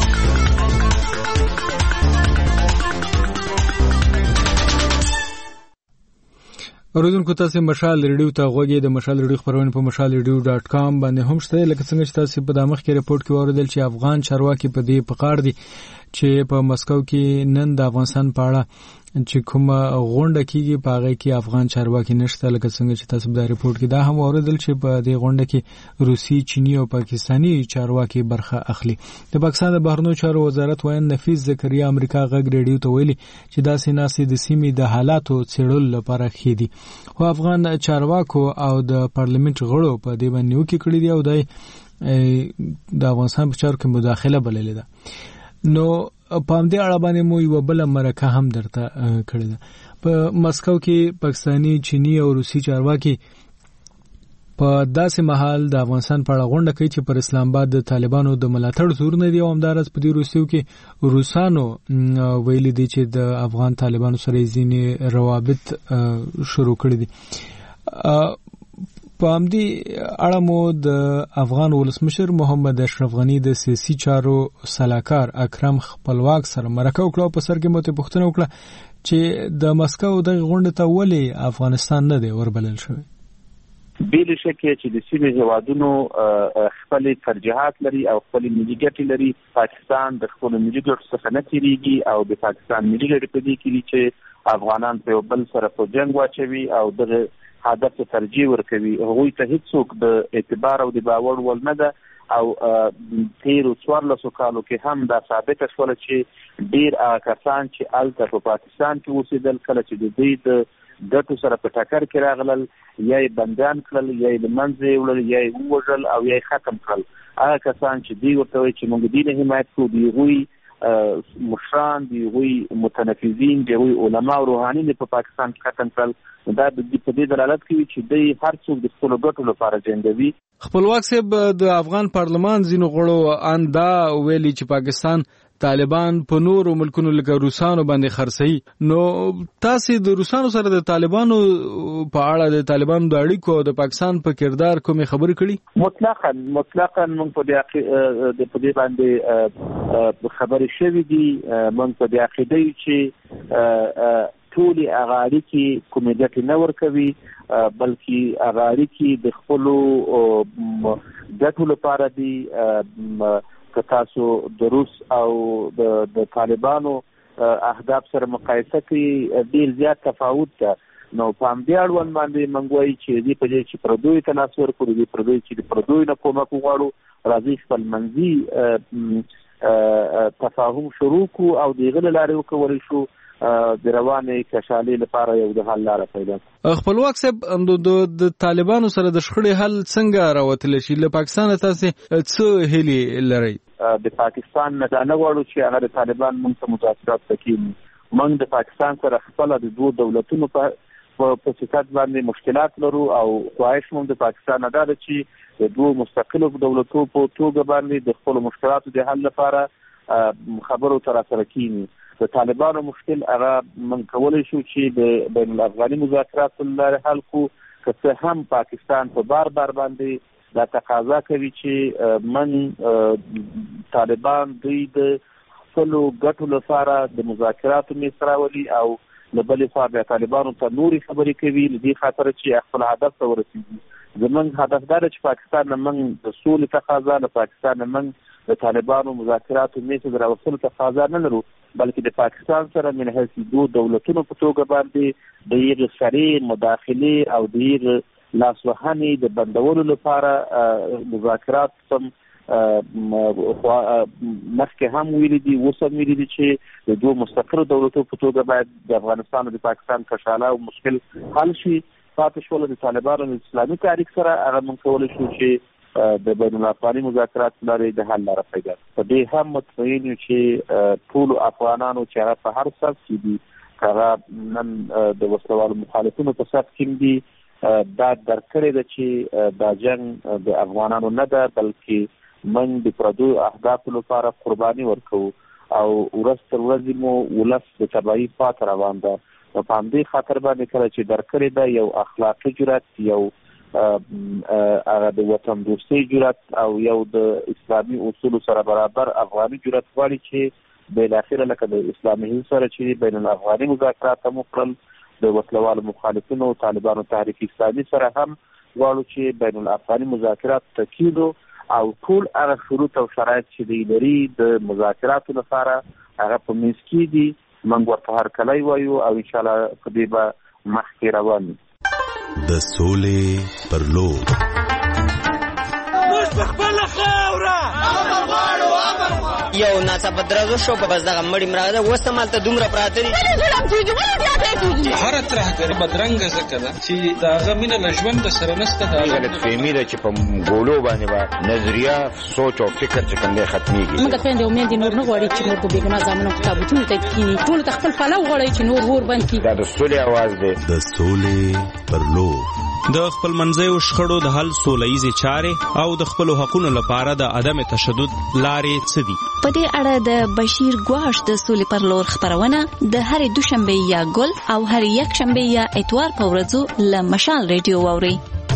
[SPEAKER 1] اوریدونکو، تاسو مشال ریډیو ته غوږی. د مشال ریډیو خبرونه په mashalradio.com باندې هم شته. لکه څنګه چې تاسو په دماغ کې ریپورت کې اوریدل چې افغان چارواکي په دې پکار دي چې په مسکو کې نن د افغانستان په اړه چې کومه غونډه کیږي په هغه کې افغان چارواکي نشته. لکه څنګه چې تاسو په ریپورت کې دا هم اوریدل چې په دې غونډه کې روسي، چینی او پاکستانی چارواکي برخه اخلي. د پاکستان د بهرنیو چارو وزارت وایي نفیس زکریا امریکا غږ ریډیو ته ویلي چې دا سیناسي د سیمې د حالاتو څېړلو لپاره خېدي. خو افغان چارواکو او د پارلیمنت غړو په دې باندې نیوکې کړې دي او د افغانستان په چارو کې مداخله بللې ده. نو په همدې اړه باندې مو یو بل مرکه هم درته کړې ده. په مسکو کې پاکستانی، چینی او روسي چارواکي په داسې مهال د افغانستان په اړه غونډه کوي چې پر اسلام آباد د طالبانو د ملاتړ زورونه دي او همدارس په دې روسیو کې روسانو ویلي دي چې د افغان طالبانو سره ځینې روابط شروع کړي دي. په همدې اړه مو د افغان ولسمشر محمد اشرف غنی د سیاسي چارو سلاکار اکرم خپلواک سره مرکه وکړه. په سر کې مو ته پوښتنه وکړه چې د مسکو د غونډې ته ولې افغانستان نه دی وربلل شوی.
[SPEAKER 7] بیل شکه چې د سیمې هیوادونو خپل ترجیحات لري او خپل ملي ګټې لري. پاکستان د خپل ملي ګټو څخه نه تیریږي او د پاکستان ملي ګټې په دې کې چې افغانان په بل سره په جنگ واچوي او دغه هدف ته ترجیح ورکوي. هغوی ته هیڅوک د اعتبار او د باور وړ نه ده او تیرو 14 کالو کې هم دا ثابته شوله چې ډیر کسان چې هلته په پاکستان کې اوسېدل کله چې د دوی د ګټو سره په ټکر کې راغلل یا یې بندیان کړل یا یې له منځه یې وړل یا یې ووژل او یا یې ختم کړل. هغه کسان چې دوی ورته وایي چې موږ دین حمایت کوو د هغوی مشران، د هغوی متنفذین، د هغوی علما او روحانیون په پاکستان کې ختم کړل. دا په دې دلالت کوي چې دوی هر څوک د خپلو ګټو لپاره جنګوي.
[SPEAKER 1] خپلواک صاحب د افغان پارلمان ځینو غړو ان دا ویلي چې پاکستان طالبان په نورو ملکونو لکه روسانو باندې خرڅوي. نو تاسو د روسانو سره د طالبانو په اړه د طالبانو د اړیکو او د پاکستان په کردار کومې خبرې کړي؟
[SPEAKER 7] مطلقاً موږ په دې باندې خبرې شوې دي. موږ په دې عقیده یو چې ټول هغه اړیکې کومې ګټې نه ورکوي بلکې هغه اړیکې د خپلو ګټو لپاره دي. که تاسو د روس او د طالبانو اهداف سره مقایسه کړئ ډېر زیات تفاوت ده. نو په همدې اړوند باندې موږ وایو چې دې په دې چې پردوی ته لاس ورکړو، دې پردوی چې د پردوی نه کومک وغواړو، راځي خپل منځي تفاهم شروع کړو او د هغې له لارې وکولی شو د روانې کشالۍ لپاره یو د حل لاره پیدا کړو.
[SPEAKER 1] خپلواک صاحب د طالبانو سره د شخړې حل څنګه راوتلی شي؟ له پاکستانه تاسې څه هیلې لرئ؟
[SPEAKER 7] د پاکستان نه دا نه غواړو چې هغه د طالبان موږ ته مذاکرات ته کښېني. موږ د پاکستان سره خپله د دوو دولتونو په صفت باندې مشکلات لرو او خواهش مو د پاکستان نه دا ده چې د دوو مستقلو دولتو په توګه باندې د خپلو مشکلاتو د حل لپاره خبرو ته راسره کښېني. د طالبانو مشکل هغه موږ کولی شو چې د بین الافغاني مذاکراتو له لارې حل کړو، که څه هم پاکستان په بار باندې دا تقاضا کوي چې من طالبان دوی د خپلو ګټو لپاره د مذاکراتو میز راولي او له بلې خوا بیا طالبانو ته نورې خبرې کوي له دې خاطره چې خپل هدف ته ورسېږي. زموږ هدف دا ده چې پاکستان نه موږ د سولې تقاضا، له پاکستان نه موږ د طالبانو مذاکراتو میز ته د راوستلو تقاضا نه لرو، بلکې د پاکستان سره من حیث دوه دولتونو په توګه باندې د هغې سرې مداخلې او د هغې لاسوهنې د بندولو لپاره مذاکرات سم مخکې هم ویلي دي، اوس هم ویلي دي چې د دوه مستقلو دولتو په توګه باید د افغانستان او د پاکستان کشاله او مشکل حل شي. پاتې شوله د طالبانو د اسلامي تحریک سره هغه موږ کولی شو چې د بین الافغاني مذاکرات لارې د حل لاره پیدا کړو. په دې هم مطمئن یو چې ټولو افغانانو چې هغه په هر صف کې دي، هغه نن د وسلوالو مخالفینو په صف کې دي، دا درک کړې ده چې دا جنګ د افغانانو نه ده بلکې من د پردو اهدافو لپاره قرباني ورکوو او ورځ تر ورځې مو ولس د تباهي خواته روان ده. نو په همدې خاطر باندې کله چې درک کړې ده یو اخلاقي جرأت، یو هغه د وطن دوستۍ جرأت او یو د اسلامي اصولو سره برابر افغاني جرأت غواړي چې بالاخره لکه د اسلامي هند سره چې بین الافغاني مذاکرات هم وکړل، د وسلوالو مخالفینو طالبانو تحریک اسلامي سره هم غواړو چې بین الافغاني مذاکرات ته کېږو او ټول هغه شروط او شرایط چې دوی لري د مذاکراتو لپاره هغه په میز کې دي. موږ ورته هرکلی وایو او انشاءالله په دې به مخکې روان یو.
[SPEAKER 19] د سولې پر لور
[SPEAKER 20] موږ په خپله خاوره یو ناڅاپه درزو شو په بس دغه مړي مرغه ده اوس همالته دومره پراته دي.
[SPEAKER 21] هره ترهګري بدرنګه ځکه ده چې د هغه مینه له ژونده سره نشته. د
[SPEAKER 22] غلطفهمي ده چې په ګولو باندې به نظریه سوچ او فکر چې کوم دی ختمېږي.
[SPEAKER 23] موږ خویندې او میندې نور نه غواړي چې نور په بېګناه زامنو په تابوتونو ته کښېني، ټولو ته خپل پلو غواړي چې نور اور بند کړي.
[SPEAKER 22] دا د سولې اواز دی.
[SPEAKER 19] د سولې پر لور
[SPEAKER 4] د خپل منځیو شخړو د حل سوله ییزې چارې او د خپلو حقونو لپاره د عدم تشدد لارې څه دي؟
[SPEAKER 24] په دې اړه د بشیر ګواښ د سولې پر لور خپرونه د هرې دوشنبې یا ګل او هرې یکشنبې یا اتوار په ورځو له مشال ریډیو واورئ.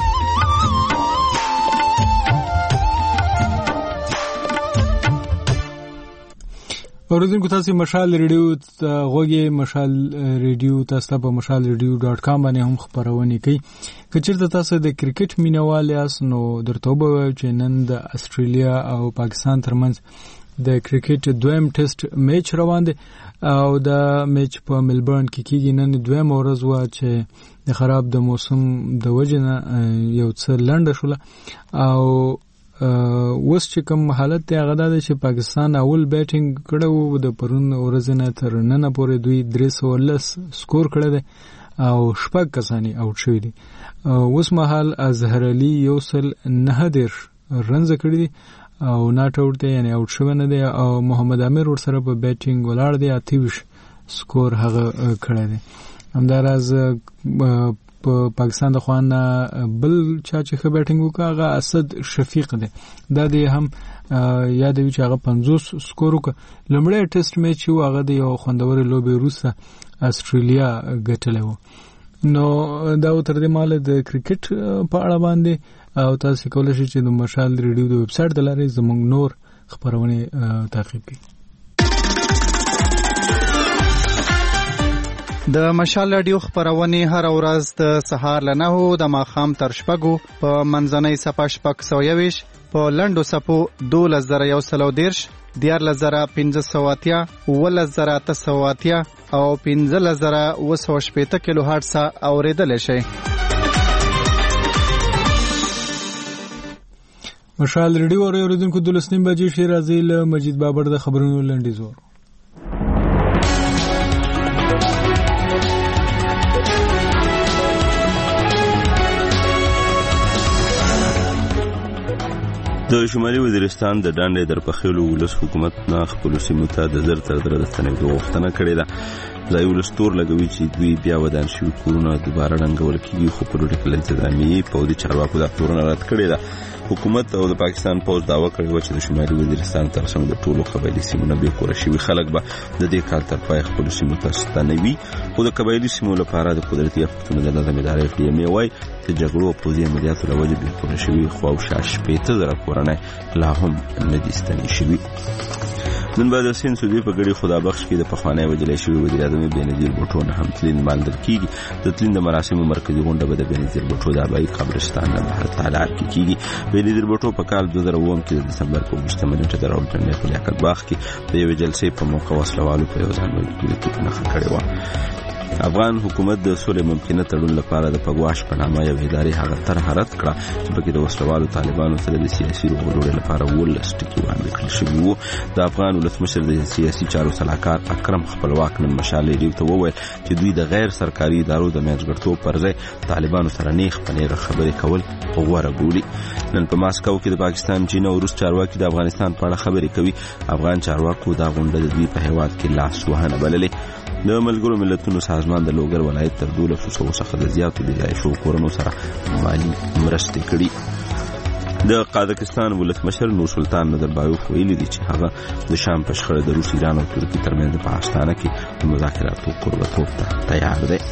[SPEAKER 1] اوریدونکو تاسو مشال ریډیو غوږی مشال ریډیو تاسو په mashalradio.com باندې هم خبرونه کوي. کچېرته تاسو د کرکټ مینوال یاست نو درته وبوي چې نن د استرالیا او پاکستان ترمنځ د کرکټ دویم ټیسټ میچ روان دی او دا میچ په ملبورن کې کیږي. نن دویم ورځ و چې د خراب د موسم د وجنه یو څه لنډه شوله او وس چې کوم حالت دی هغه دا چې پاکستان اول بیټینګ کړو د پرون ورځ نه تر نن پورې دوی 310 سکور کړی دی او شپږ کسانی اوټ شوی دي. اوس مهال اظهر علي یوسل 9 رنز کړی دي او ناټ اوټ دی یعنی اوټ شوی نه دی او محمد امیر ور سره په بیټینګ ولاړ دی 28 سکور هغه کړی دی. همداراز په پاکستان د خوانه بل چا چې ښه بیټینګ وکړ هغه اسد شفیق دی. دا دی هم یادوي چې هغه 50 سکور وکړ. لومړی ټیسټ میچ و هغه د یو خوندور لوبې وروسته استرالیا ګټلی و. نو دا تر دې ماله د کرکټ په اړه باندې او تاسو کولی شئ چې د مشال ریډیو د ویب سایټ د لارې زموږ نور خبرونه تعقیب کړئ.
[SPEAKER 11] د مشال رادیو خبرونه هر ورځ د سهار له 9 د ماښام تر 6 په منځنۍ صفه 620 په لندو صفو 2110 14580 11880 او 15980 کیلو هرتز اوریدل شي.
[SPEAKER 1] مشال رادیو اوریدونکو د 12 بجې شي راځي له مجید بابر د خبرونو لنډیز ور.
[SPEAKER 2] د شمالي وزیرستان د ډانډې درپخېلو ولس حکومت نه خپل سیمو ته د زر تر دره د ستنېدو غوښتنه کړې ده. ځای ولس تور لګوي چې دوی بیا ودان شوي کورونه دوباره ړنګول کېږي، خو پولیټیکل انتظامیې پوځي چارواکو دا تورونه رد کړې ده. حکومت او د پاکستان پوځ دعوه کړې وه چې د شمالي وزیرستان تر څنګ د ټولو قبایلي سیمو بې کوره شوي خلک به د دې کال تر پای خپلو سیمو ته ستنوي، خو د قبایلي سیمو لپاره د قدرتي افقتونو د نظم ادارې FDMA وایي د جګړو او پوځي عملیاتو له وجې بې کوره شوي خواوشا 80,000 کورنۍ لا هم نه دي ستنې شوي. نن بعد سین سودی په ګړي خدا بخش کې د پخوانی وجلې شوی وزیر اعظم بېنظیر بوټو نه هم تلین مالدل کیږي. د تلین د مراسمو مرکزی غونډه به د بېنظیر بوټو د آبایی قبرستان نه بهر تالار کې کیږي. بېنظیر بوټو په کال 2009 کې د دسمبر په 20 نیټه د راولپنډۍ په لیاقت باغ کې د یوې جلسې په موقع وسلوالو په یو ځانګړي ټولګي کې نښه کړې وه. افغان حکومت د سولې ممکنه تړون لپاره د پګواش په نامه یو ادارې هغه طرح رد کړه چې پکې د وسلوالو طالبانو سره د سیاسي روغجوړې لپاره 12 ټکي وړاندې کړل شوي وو. د افغان ولسمشر د سیاسي چارو سلاکار اکرم خپلواک نن مشال رادیو ته وویل چې دوی د غیر سرکاري ادارو د منځګړتوب پر ځای طالبانو سره نیغ په نیغه خبرې کول غوره بولي. نن په ماسکو کې د پاکستان، چین او روس چارواکي د افغانستان په اړه خبرې کوي. افغان چارواکو دا غونډه د دوی په هیواد کې لاس وهنه بللې. د ملګرو ملتونو سازمان د لوګر ولایت تر 1200 څخه د زیاتو د ځای شو کورونو سره مالی مرستې کړي. د قازقستان ولسمشر نور سلطان نظربایوف ویلي دي چې هغه د شام په شخړه د روس، ایران او ترکیې ترمنځ په آستانه کې د مذاکراتو قربتوب ته تیار دی.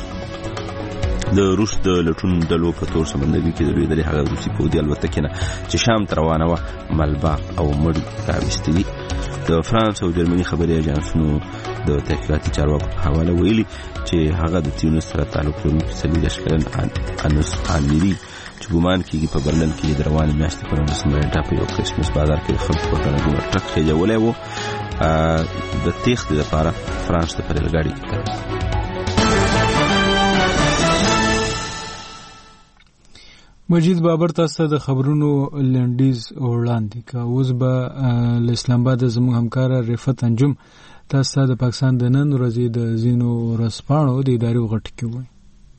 [SPEAKER 2] د روس د لټون ډلو په تور سمندرګي کې د لویدلې هغه روسي پوځي الوتکې نه چې شام ته روانه وه ملبا او مړي راویستي دي. د فرانس او جرمني خبري اژانسونو د تحقیقاتي چارواکو په حواله ویلي چې هغه د تیونس سره تعلق لرونکي 40 کلن انوس آميري چې ګومان کېږي په برلن کې د روانې میاشتې په 19 نیټه په یو کرسمس بازار کې د خلکو په ګڼه ټرک خېجولی و د تېښتې لپاره فرانس ته په ریلګاډي کې تللی.
[SPEAKER 1] مجید بابر تاسو د خبرونو لنډیز وړاندې کا. اوس به له اسلام آباد زموږ همکار رفت انجم تاسو د پاکستان د نن ورځې د زینو ورځپاڼو د ادارې غټ کې وایي.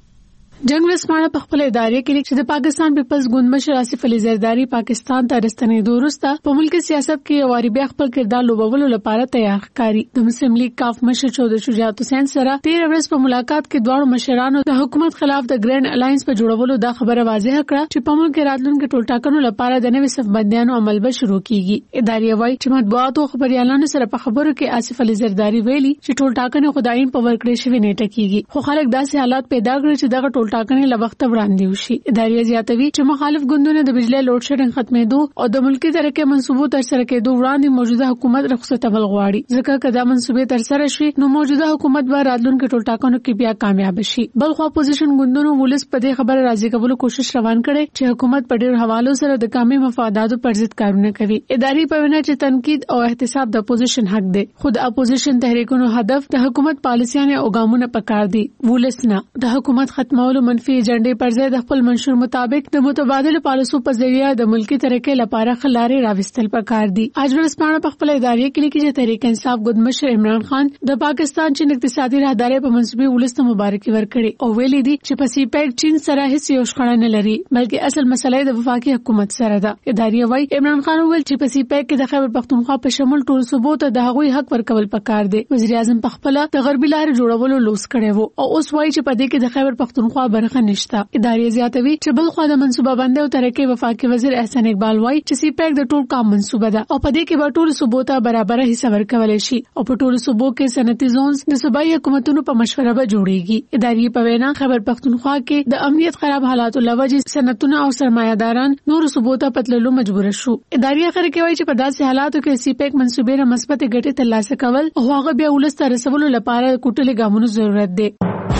[SPEAKER 3] جنگ ورځپاڼه په خپل ادارې کې چې د پاکستان پیپلز ګوند مشر آصف علي زرداری پاکستان ته راستنېدو وروسته په ملک سیاست کې یو واری بیا خپل کردار لوبولو لپاره تیار ښکاري. د مسلم لیگ کاف مشر چودھری شجاعت حسین سره 13 ورځې په ملاقات کې دواړو مشرانو د حکومت خلاف د ګرینډ الاینس په جوړولو دا خبره واضح کړه چې په ملک راتلونکي ټولټاکنو لپاره د نوې صف بندیانو عمل به شروع کیږي. ادارې وايي چې مطبوعات او خبريالانو سره په خبرو کې آصف علي زرداری ویلي چې ټولټاکنې خداین په ورکړې شوی نیټه کیږي، خو خلک داسې حالات پیدا کړي چې دغه ټولټاکنې له وخت وړاندې وشي. ادارې زیاتوي چې مخالف ګوندونه د بجلی لوډ شیډینګ ختمېدو او د ملکی ترقۍ منصوبو تر سره کېدو وړاندې موجوده حکومت رخصتول غواړي، ځکه که دا منصوبې تر سره شي نو موجوده حکومت به راتلونکي ټولټاکنو کې بیا کامیاب شي. بلخو اپوزیشن ګوندونو ولس په دې خبره راضي کولو کوشش روان کړي چې حکومت په ډېر حوالو سره د قومي مفاداتو پر ضد کارونه کوي. ادارې په وینا چې تنقید او احتساب د اپوزیشن حق دی، خود اپوزیشن تحریکونو هدف د حکومت پالیسیانه او ګامونه پکار دي، ولس نه. د حکومت ختمولو منفي ایجنډې پر ځای د خپل منشور مطابق د متبادل پالیسو په ذریعہ د ملکی ترقۍ لپاره خلارې راوستل پکار دي. اج ورځپاڼه په خپل ادارې کې لیکي چې تحریک انصاف ګوند مشر عمران خان د پاکستان چین اقتصادي راهدارۍ په منصوبې ولسته مبارکي ورکړي او ویلي دي چې په سی پیک چین سره هیڅ یو شخړه نه لري، بلکې اصل مسله د وفاقي حکومت سره ده. ادارې وايي عمران خان ویل چې په سی پیک کې د خیبر پختونخوا په شمول ټول صوبو ته د هغوی حق ورکول پکار دي. وزیر اعظم په خپل د غربي لارې جوړولو لوس کړي وو او اوس وايي چې په دې کې د خیبر پختونخوا برخه نشته. ادارې زیاتوي چې بل خو د منصوبه بندي او ترقۍ وفاقي وزیر احسان اقبال وايي چې سی پیک د ټول کام منصوبه ده او په دې کې به ټول صوبو ته برابر حصہ ورکول شي او په ټول صوبو کې صنعتي زونز د صوبایي حکومتونو په مشوره به جوړيږي. ادارې په وینا خیبر پختونخوا کې د امنیت خراب حالاتو لوجې صنعتونه او سرمایه‌داران نور صوبو ته پتللو مجبور شو. ادارې اخر کې وايي چې په داسې حالاتو کې سی پیک منصوبې را مثبت ګټې ترلاسه کول او هغه بیا ولست رسولو لپاره کوټلې ګامونو ضرورت دی.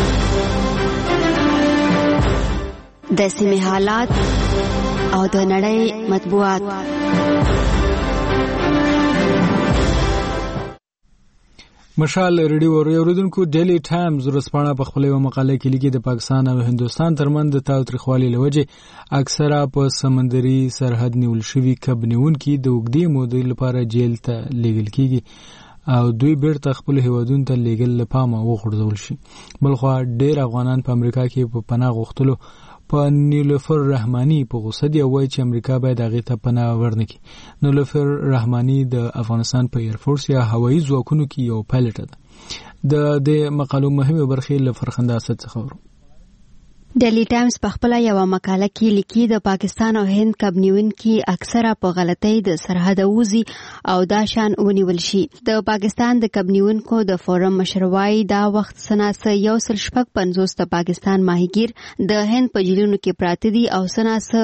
[SPEAKER 5] د سیمې حالات او د نړۍ مطبوعات.
[SPEAKER 1] مشال ریډیو اوریدونکو ډیلی ټایمز ورځپاڼه په خپل یو مقاله کې لیکي د پاکستان او هندستان ترمنځ د تاوتریخوالي لوجه اکثره په سمندري سرحد نیول شوی کب نیونکي د وګړي مودې لپاره جیل ته لیږل کیږي او دوی بیرته خپل هیوادونو ته لیږل لپاره وغورځول شي. بلخو ډیر افغانان په امریکا کې په پناه غوښتلو په نیلوفر رحماني په غوسه دی وایي چې امریکا باید هغه ته پناه ورنکړي. نیلوفر رحماني د افغانستان په ایر فورس یا هوایي ځواکونو کې یو پایلټ ده. د مقالو مهمه برخه له فرخنده اسد څخه ورو.
[SPEAKER 5] ډیلی ټایمز په خپل یو مقاله کې لیکي د پاکستان او هند کب نیونکي اکثره په غلطۍ د سرحد وزي او دا شان ونیول شي. د پاکستان د کب نیونکو د فورم مشروعي دا وخت سناسه 150 د پاکستان ماهیګیر د هند په جیلونو کې پراته دي او سناسه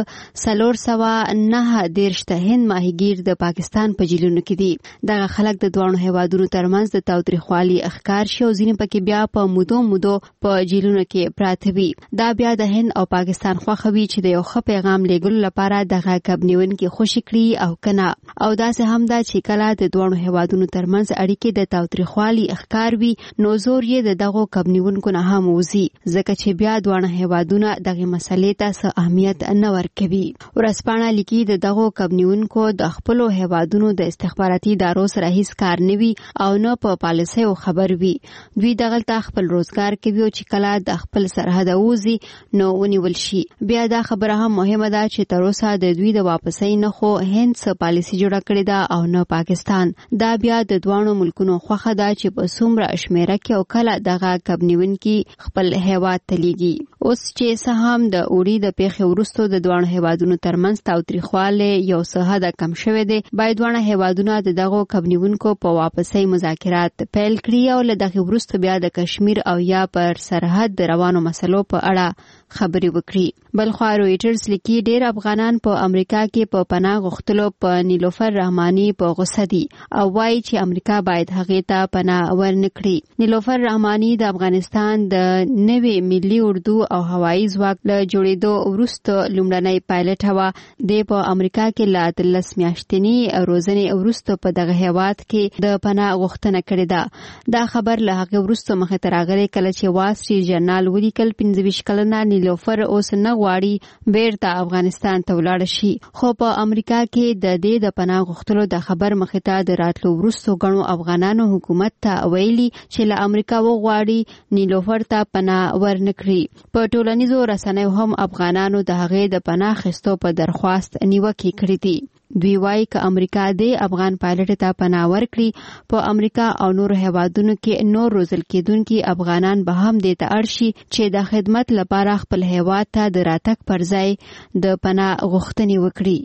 [SPEAKER 5] 409 د هند ماهیګیر د پاکستان په جیلونو کې دي. دغه خلک د دوه هیوادونو ترمنځ د تاوتریخوالي اخکار شي او ځینې پکې بیا په مودو په جیلونو کې پراته وي. دا بیا د هند او پاکستان خوخوي چې د یو ښه پیغام لیږلو لپاره دغه کب نیونکي خوشي کړي او کنه. او داسې هم دا چې کله د دوه هیوادونو ترمنځ اړیکې د تاوتریخوالي اخکار وي نو زور یې د دغه کب نیونکو نه هم وزي ځکه چې بیا دوه هیوادونه دغه مسلې ته څه اهمیت نه ورکوي. ورځپاڼه لیکي د دغه کب نیونکو د خپل هیوادونو د استخباراتي ادارو سره هیڅ کار نه وي او نه په پالیسۍ خبر وي. دوی دغه خپل روزګار کوي او چې کله د خپل سرحد وزي نو ونیول شي. بیا دا خبره هم مهمه ده چې تر اوسه د دوی د واپسۍ نه خو هند څه پالیسي جوړه کړې ده او نه پاکستان. دا بیا د دوه ملکونو خوخه ده چې په څومره شمیره کې او کله دغه کب نیونکي خپل هیواد ته لیږي. اوس چې څه هم د اوړي د پیښې وروسته د دوه هیوادونو ترمنځ تاوتریخوالی یو څه حد کم شوی دی، باید دوه هیوادونه د دغه کب نیونکو په واپسۍ مذاکرات پیل کړي او له دغه وروسته بیا د کشمیر او یا پر سرحد د روانو مسلو په اړه خبرې وکړي. بلخو رويټرز لیکي ډېر افغانان په امریکا کې په پناه غوښتلو په نیلوفر رحماني په غوسه دي او وایي چې امریکا باید هغې ته پناه ورنکړي. نیلوفر رحماني د افغانستان د نوي ملي اردو او هوایي ځواک له جوړېدو وروسته لومړنۍ پایلټ وه. د په امریکا کې له 13 میاشتني روزنې وروسته په دغه هیواد کې د پناه غوښتنه کړې ده. دا خبر له هغې وروسته مخې ته راغلی کله چې وال سټریټ جرنال ولیکل 15 کلنه نیلوفر اوس نه غواړي بیرته افغانستان ته ولاړ شي. خو په امریکا کې د دې د پناه غوښتلو د خبر مخې ته د راتلو وروسته غنو افغانانو حکومت ته ویلي چې له امریکا وغواړي نیلوفر ته پناه ورنکړي. په ټولنیزو رسنیو هم افغانانو د هغې د پناه اخیستو په درخواست نیوکې کړې دي. دوی وایي که امریکا د افغان پایلټ ته پناه ورکړي په امریکا او نور هیوادونو کې نور روزل کېدونکي افغانان به هم دې ته اړ شي چې د خدمت لپاره خپل هیواد ته د راتګ پر ځای د پناه غوښتنې وکړي.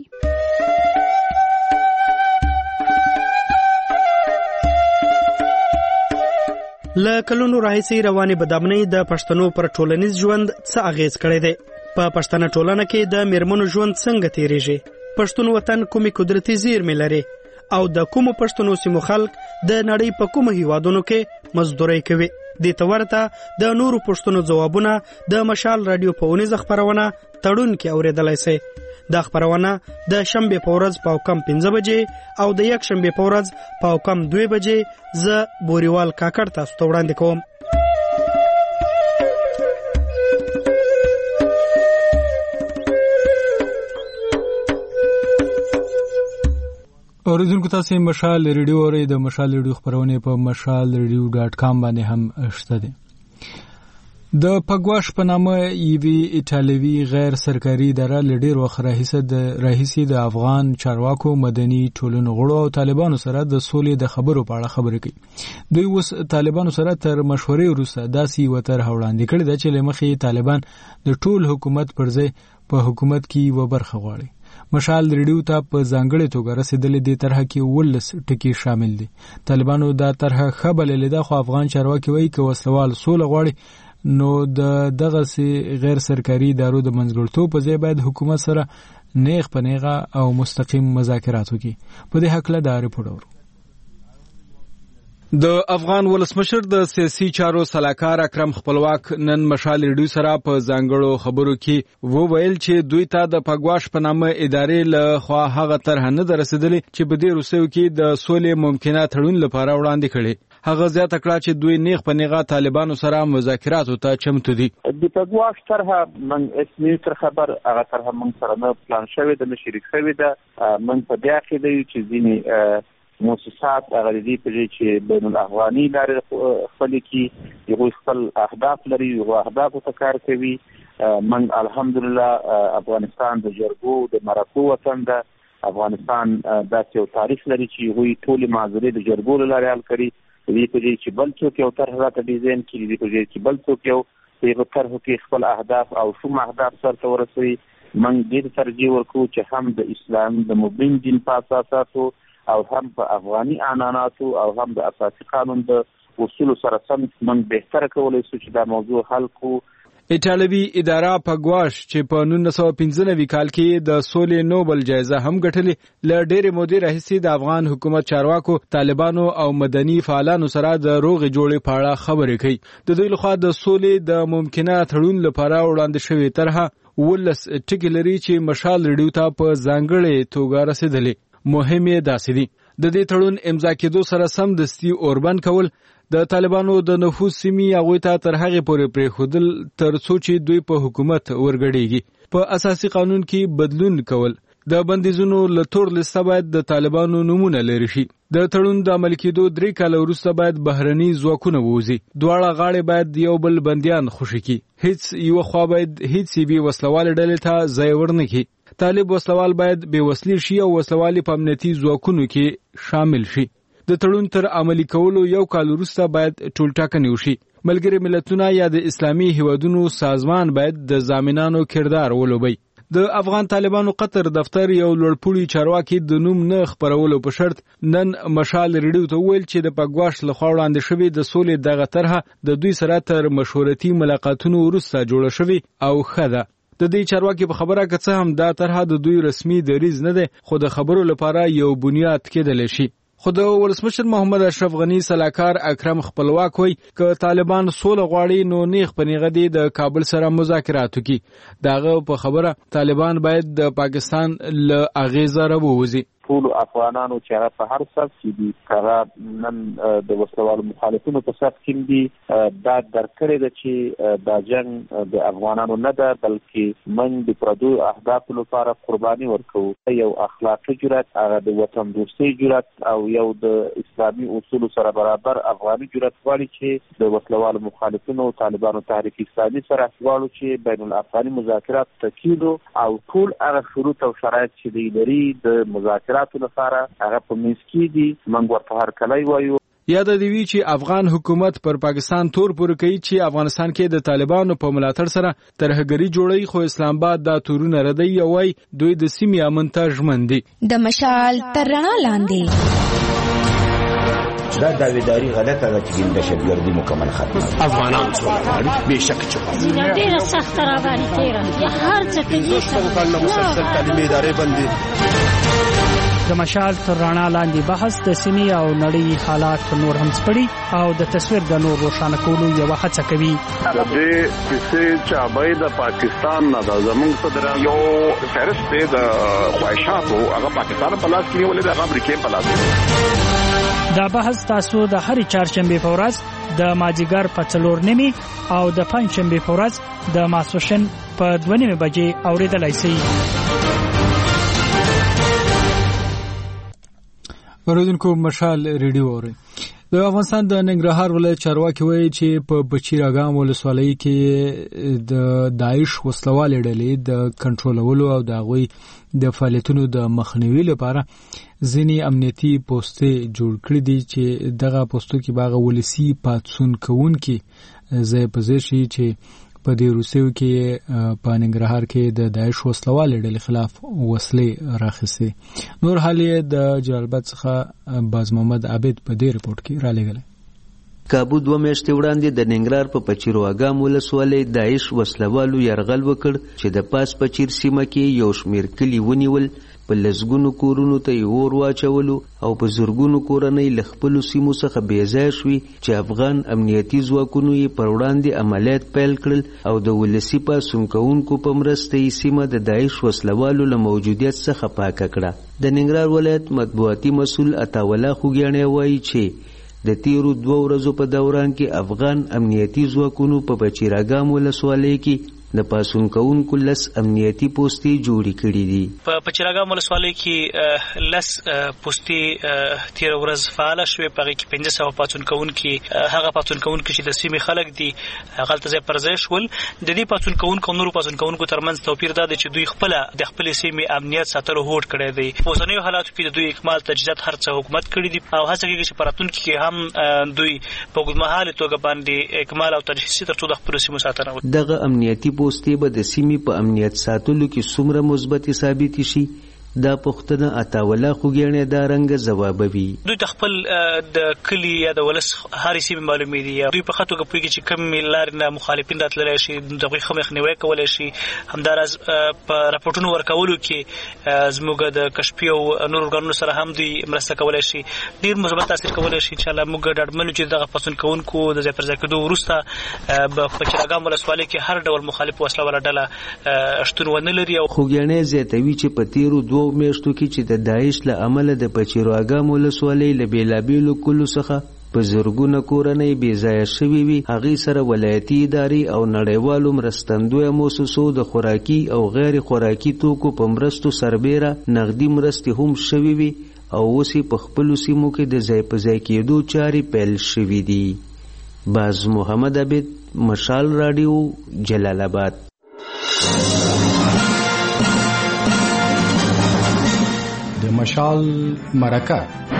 [SPEAKER 8] له کلونو راهیسې روانې بدامنۍ د پښتنو پر ټولنیز ژوند څه اغیز کړی دی؟ په پښتنه ټولنه کې د میرمنو ژوند څنګه تیریږي؟ پښتون وطن کومې قدرتي زیرمې لري او د کومو پښتنو سیمو خلک د نړۍ په کومو هیوادونو کې مزدوري کوي؟ دې ته ورته د نورو پښتنو ځوابونه د مشال رادیو په اونیزه خبرونه تړون کې اورېدلای شئ. دا خبرونه د شنبه په ورځ په کم 15 بجې او د یک شنبه په ورځ په کم 2 بجې زه بوريوال کاکړ تاسو ته وړاندې کوم.
[SPEAKER 1] اوریدونکو تاسو مشال ریډیو اورئ. د مشال ریډیو خبرونه په mashalradio.com باندې هم شته دي. د پګواش په نامه ایوی ایټالوي غیر سرکاري اداره لډیر وخت راهیسې د افغان چارواکو مدني ټولنو غړو او طالبانو سره د سولې د خبرو په اړه خبرې کوي. دوی اوس طالبانو سره تر مشورې وروسته داسې وتر وړاندې کړی دی چې لمخې طالبان د ټول حکومت پر ځای په حکومت کې و برخه غواړي. مشال ریډیو ته په ځانګړې توګه رسیدلې دې طرح کې 19 ټکي شامل دي. طالبانو دا طرح خبرې لیدا خو افغان چارواکي وایي چې وسلوال سوله غواړي نو دغه سي غیر سرکاري ادارو د منځګړتوب په ځای باید حکومت سره نیغ په نیغه او مستقیم مذاکرات وکړي. په دې حق له دا رپورټ د افغان ولسمشر د سیاسي چارو سلاکار اکرم خپلواک نن مشال ریډیو سره په ځانګړو خبرو کې وویل چې دوی ته د پګواش په نامه ادارې له خوا هغه طرح نه درسېدلې چې په دې روسیو کې د سولې ممکنه تړون لپاره وړاندې کړي. هغه زیاته کړه چې دوی نیغ په نیغه طالبانو سره مذاکراتو ته چمتو دي.
[SPEAKER 7] د پګواش طرح من اسمي تر خبر هغه طرح من سره نه پلان شوی د شریک شوی ده. من په دې کې دی چې ځینې مؤسسات هغه دې په دې چې بین الافغاني لارې خپل کې یو خپل اهداف لري او اهداف ته کار کوي. من الحمدلله افغانستان د جرګو د مرکو وطن ده. افغانستان داسې یو تاریخ لري چې هغوی ټولې معضلې د جرګو له لارې حل کړي. دې په دې چې بل څوک یو طرح راته ډیزاین کړي، دې په دې چې بل څوک یو په یو طرح کې خپل اهداف او شوم اهداف سرته ورسوي. من دې ترجیح ورکوو چې هم د اسلام د مبین دین په اساساتو او هم په افغاني عنعناتو او هم د اساسي قانون د اصولو سره سم من بهتره کولی شو چې دا موضوع حل کړو.
[SPEAKER 1] ایټالوي اداره پګواش چې په 1995 کال کې د سولې نوبل جایزه هم ګټلې ل ډېرې مودې راهیسې د افغان حکومت چارواکو طالبانو او مدني فعالانو سره د روغې جوړې په اړه خبرې کوي. د دوی لخوا د سولې د ممکنه تړون لپاره وړاندې شوې طرحه 19 ټکي لري چې مشال ریډیو ته په ځانګړې توګه رسېدلې. مهم یې داسې دي د دې تړون امضا کېدو سره سم دستي اوربند کول، د طالبانو د نفوذ سیمې هغوی ته تر هغې پورې پرېښودل تر څو چې دوی په حکومت ورګډېږي. په اساسي قانون کې بدلون کول، د بندیزونو له تور لیسته باید د طالبانو نومونه لرې شي. د تړون د عملي کېدو 3 کاله وروسته باید بهرني ځواکونه ووځي. دواړه غاړې باید یو بل بندیان خوشي کړي. هیڅ یوه خوا باید هیڅ بې وسلوالې ډلې ته ځای ورنه کړي. طالب وسلوال باید بې وسلې شي او وسلوالي په امنیتي ځواکونو کې شامل شي. د تړون تر عملي کولو 1 کال وروسته باید ټولټاکنې وشي. ملګري ملتونه یا د اسلامي هیوادونو سازمان باید د ضامنانو کردار ولوبي. د افغان طالبانو قطر دفتر یو لوړپوړي چارواکي د نوم نه خبرولو په شرط نن مشال ریډیو ته ویل چې د پګواش لخوا وړاندې شوی د سولې دغه طرحه د دوی سره تر مشورتي ملاقاتونو وروسته جوړه شوی او ښه ده. د دې چارواکي په خبره که څه هم دا طرحه د دوی رسمي دریځ نه ده، خو د خبرو لپاره یو بنیاد کېدلی شي. خو د ولسمشر محمد اشرف غنی سلاکار اکرم خپلواک وایي که طالبان سوله غواړي نو نیغ په نیغه دي د کابل سره مذاکرات وکړي. دغه په خبره طالبان باید د پاکستان له اغیزه راووځي.
[SPEAKER 7] ټول افغانانو چې هغه په هر صف کې دي، هغه نن د وسلوالو مخالفینو په صف کې دي، دا درکړې ده چې دا جنگ د افغانانو نه ده بلکې من د پردو اهدافو لپاره قرباني ورکوو. یو اخلاقي جرأت، هغه د وطن دوستۍ جرأت او یو د اسلامي اصولو سره برابر افغاني جرأت غواړي چې د وسلوالو مخالفینو طالبانو تحریک اسلامي سره غواړو چې بین الافغاني مذاکرات تکیدو او ټول هغه شروط او شرایط چې دی لري د مذاکرات لپاره هغه په منځ کې دي. موږ ورته هرکلی وایو.
[SPEAKER 1] یاد دی وی چې افغان حکومت پر پاکستان تور پورې کوي چې افغانستان کې د طالبانو په ملاتړ سره ترهګری جوړي، خو اسلام آباد دا تورونه ردی او وای دوی د سیمې امن ته ژمن دي.
[SPEAKER 9] د مشال تر رڼا لاندې
[SPEAKER 22] دا داویداری غلطه ده چې د شبګردي مکمل ختمه.
[SPEAKER 10] افغانان څومره بهشکه چې
[SPEAKER 23] ډیره سخت راغلي تیره هر څه کوي
[SPEAKER 10] څنګه مسلسل تعلیمي ادارې بندي.
[SPEAKER 8] د مشال تر رڼا لاندې بحث د سیمې او نړۍ حالات نور هم سپړي او د تصویر د نور روښانه کولو یو هڅه کوي.
[SPEAKER 6] د دې کیسې چې د پاکستان نه د زمونږ صدر
[SPEAKER 22] یو فهرست دی د خواهشاتو، هغه پاکستان په لاس کې نیولې ده، هغه امریکا په لاس کې.
[SPEAKER 8] دا بحث تاسو د هرې چهارشنبې په ورځ د مازیګر په 4:30 او د پنځشنبې په ورځ د ماسپښین په 2:30 بجې اوریدلای شئ.
[SPEAKER 1] اوریدونکو مشال ریډیو اوري. د افغانستان د ننګرهار ولایت چارواکي وایي چې په بچیراګام ولسوالۍ کې د داعش وسلوالې ډلې د کنټرولولو او د هغوی د فعالیتونو د مخنیوي لپاره ځینې امنیتي پوسټې جوړ کړي دي چې دغه پوسټو کې باغ ولسی پاتسون کوونکي ځای په ځای شي چې په دې روسیو کې په ننګرهار کې د داعش وسلوالې ډلې خلاف وسلې راخستې. نور حال د جلال آباد څخه باز محمد عابد په دې رپورت کې را لېږلی.
[SPEAKER 9] کابو 2 میاشتې وړاندې د ننګرهار په پچیر واګام ولسوالۍ داعش وسلوالو یرغل وکړ چې د پاس پچیر سیمه کې یو شمیر کلی ونیول، په لسګونو کورونو ته یې اور واچولو او په زرګونو کورنۍ له خپلو سیمو څخه بېځایه شوي چې افغان امنیتي ځواکونو یې پر وړاندې عملیات پیل کړل او د ولسي پاڅون کوونکو په مرسته یې سیمه د داعش وسلوالو له موجودیت څخه پاکه کړه. د ننګرهار ولایت مطبوعاتي مسؤل عطاالله خوږیاڼی وایي چې د تیرو 2 ورځو په دوران کې افغان امنیتي ځواکونو په بچیراګام ولسوالۍ کې د پاسون کوونکو لس امنیتي پوستې جوړې کړې دي.
[SPEAKER 12] په پچیراګام ولسوالۍ کې لس پوستې تیر ورځ فعال شوې، په هغه کې 500 پاسون کوونکي هغه پاسون کوونکي چې د سیمې خلک دي هغه ته ځای پر ځای شول. د دې پاسون کوونکو نورو پاسون کوونکو ترمنځ توپیر دا دی چې دوی خپل د خپل سیمې امنیت ساتلو هوډ کړی دی. په اوسنیو حالاتو کې د دوی اکمال تجهیزات هر څه حکومت کړی دي او هڅه کوي چې په راتلونکي کې هم دوی په اوږدمهاله توګه باندې اکمال او تجهیز ترڅو د خپلو سیمو ساتنه وکړي.
[SPEAKER 9] دغه امنیتي پوستې به د سیمې په امنیت ساتلو کې څومره مثبت ثابت شي، دا پوښتنه عطاالله خوږیاڼی دا رنګه ځوابوي.
[SPEAKER 12] دوی د خپل د کلي یا د ولس هرې سیمې معلومې دي، دوی په ښه توګه پوهېږي چې کومې لارې نه مخالفین راتللی شي، د هغوی ښه مخنیوی کولی شي. همداراز په راپورټونو ورکولو کې زموږ د کشفي او نور ارګانونو سره هم دوی مرسته کولی شي، ډېر مثبت تاثیر کولی شي. انشاءالله موږ ډاډمن یو چې دغه پاڅون کوونکو د ځای پر ځای کېدو وروسته په چراګام ولسوالۍ کې هر ډول مخالف وسله واله ډله شتون ونه لري.
[SPEAKER 9] خوږیاڼی زیاتوي چې په تیرو 2 میاشتو کې چې د داعش له امله د پچیراګام ولسوالۍ له بېلابېلو کلو څخه په زرګونه کورنۍ بېځایه شوي وي، هغې سره ولایتي ادارې او نړیوالو مرستندویه مؤسسو د خوراکي او غیر خوراکي توکو په مرستو سربیره نغدي مرستې هم شوي وي او اوس په خپلو سیمو کې د ځای په ځای کېدو چارې پیل شوي دي. باز محمد عبید، مشال راډیو، جلال آباد.
[SPEAKER 15] د مشال مرکه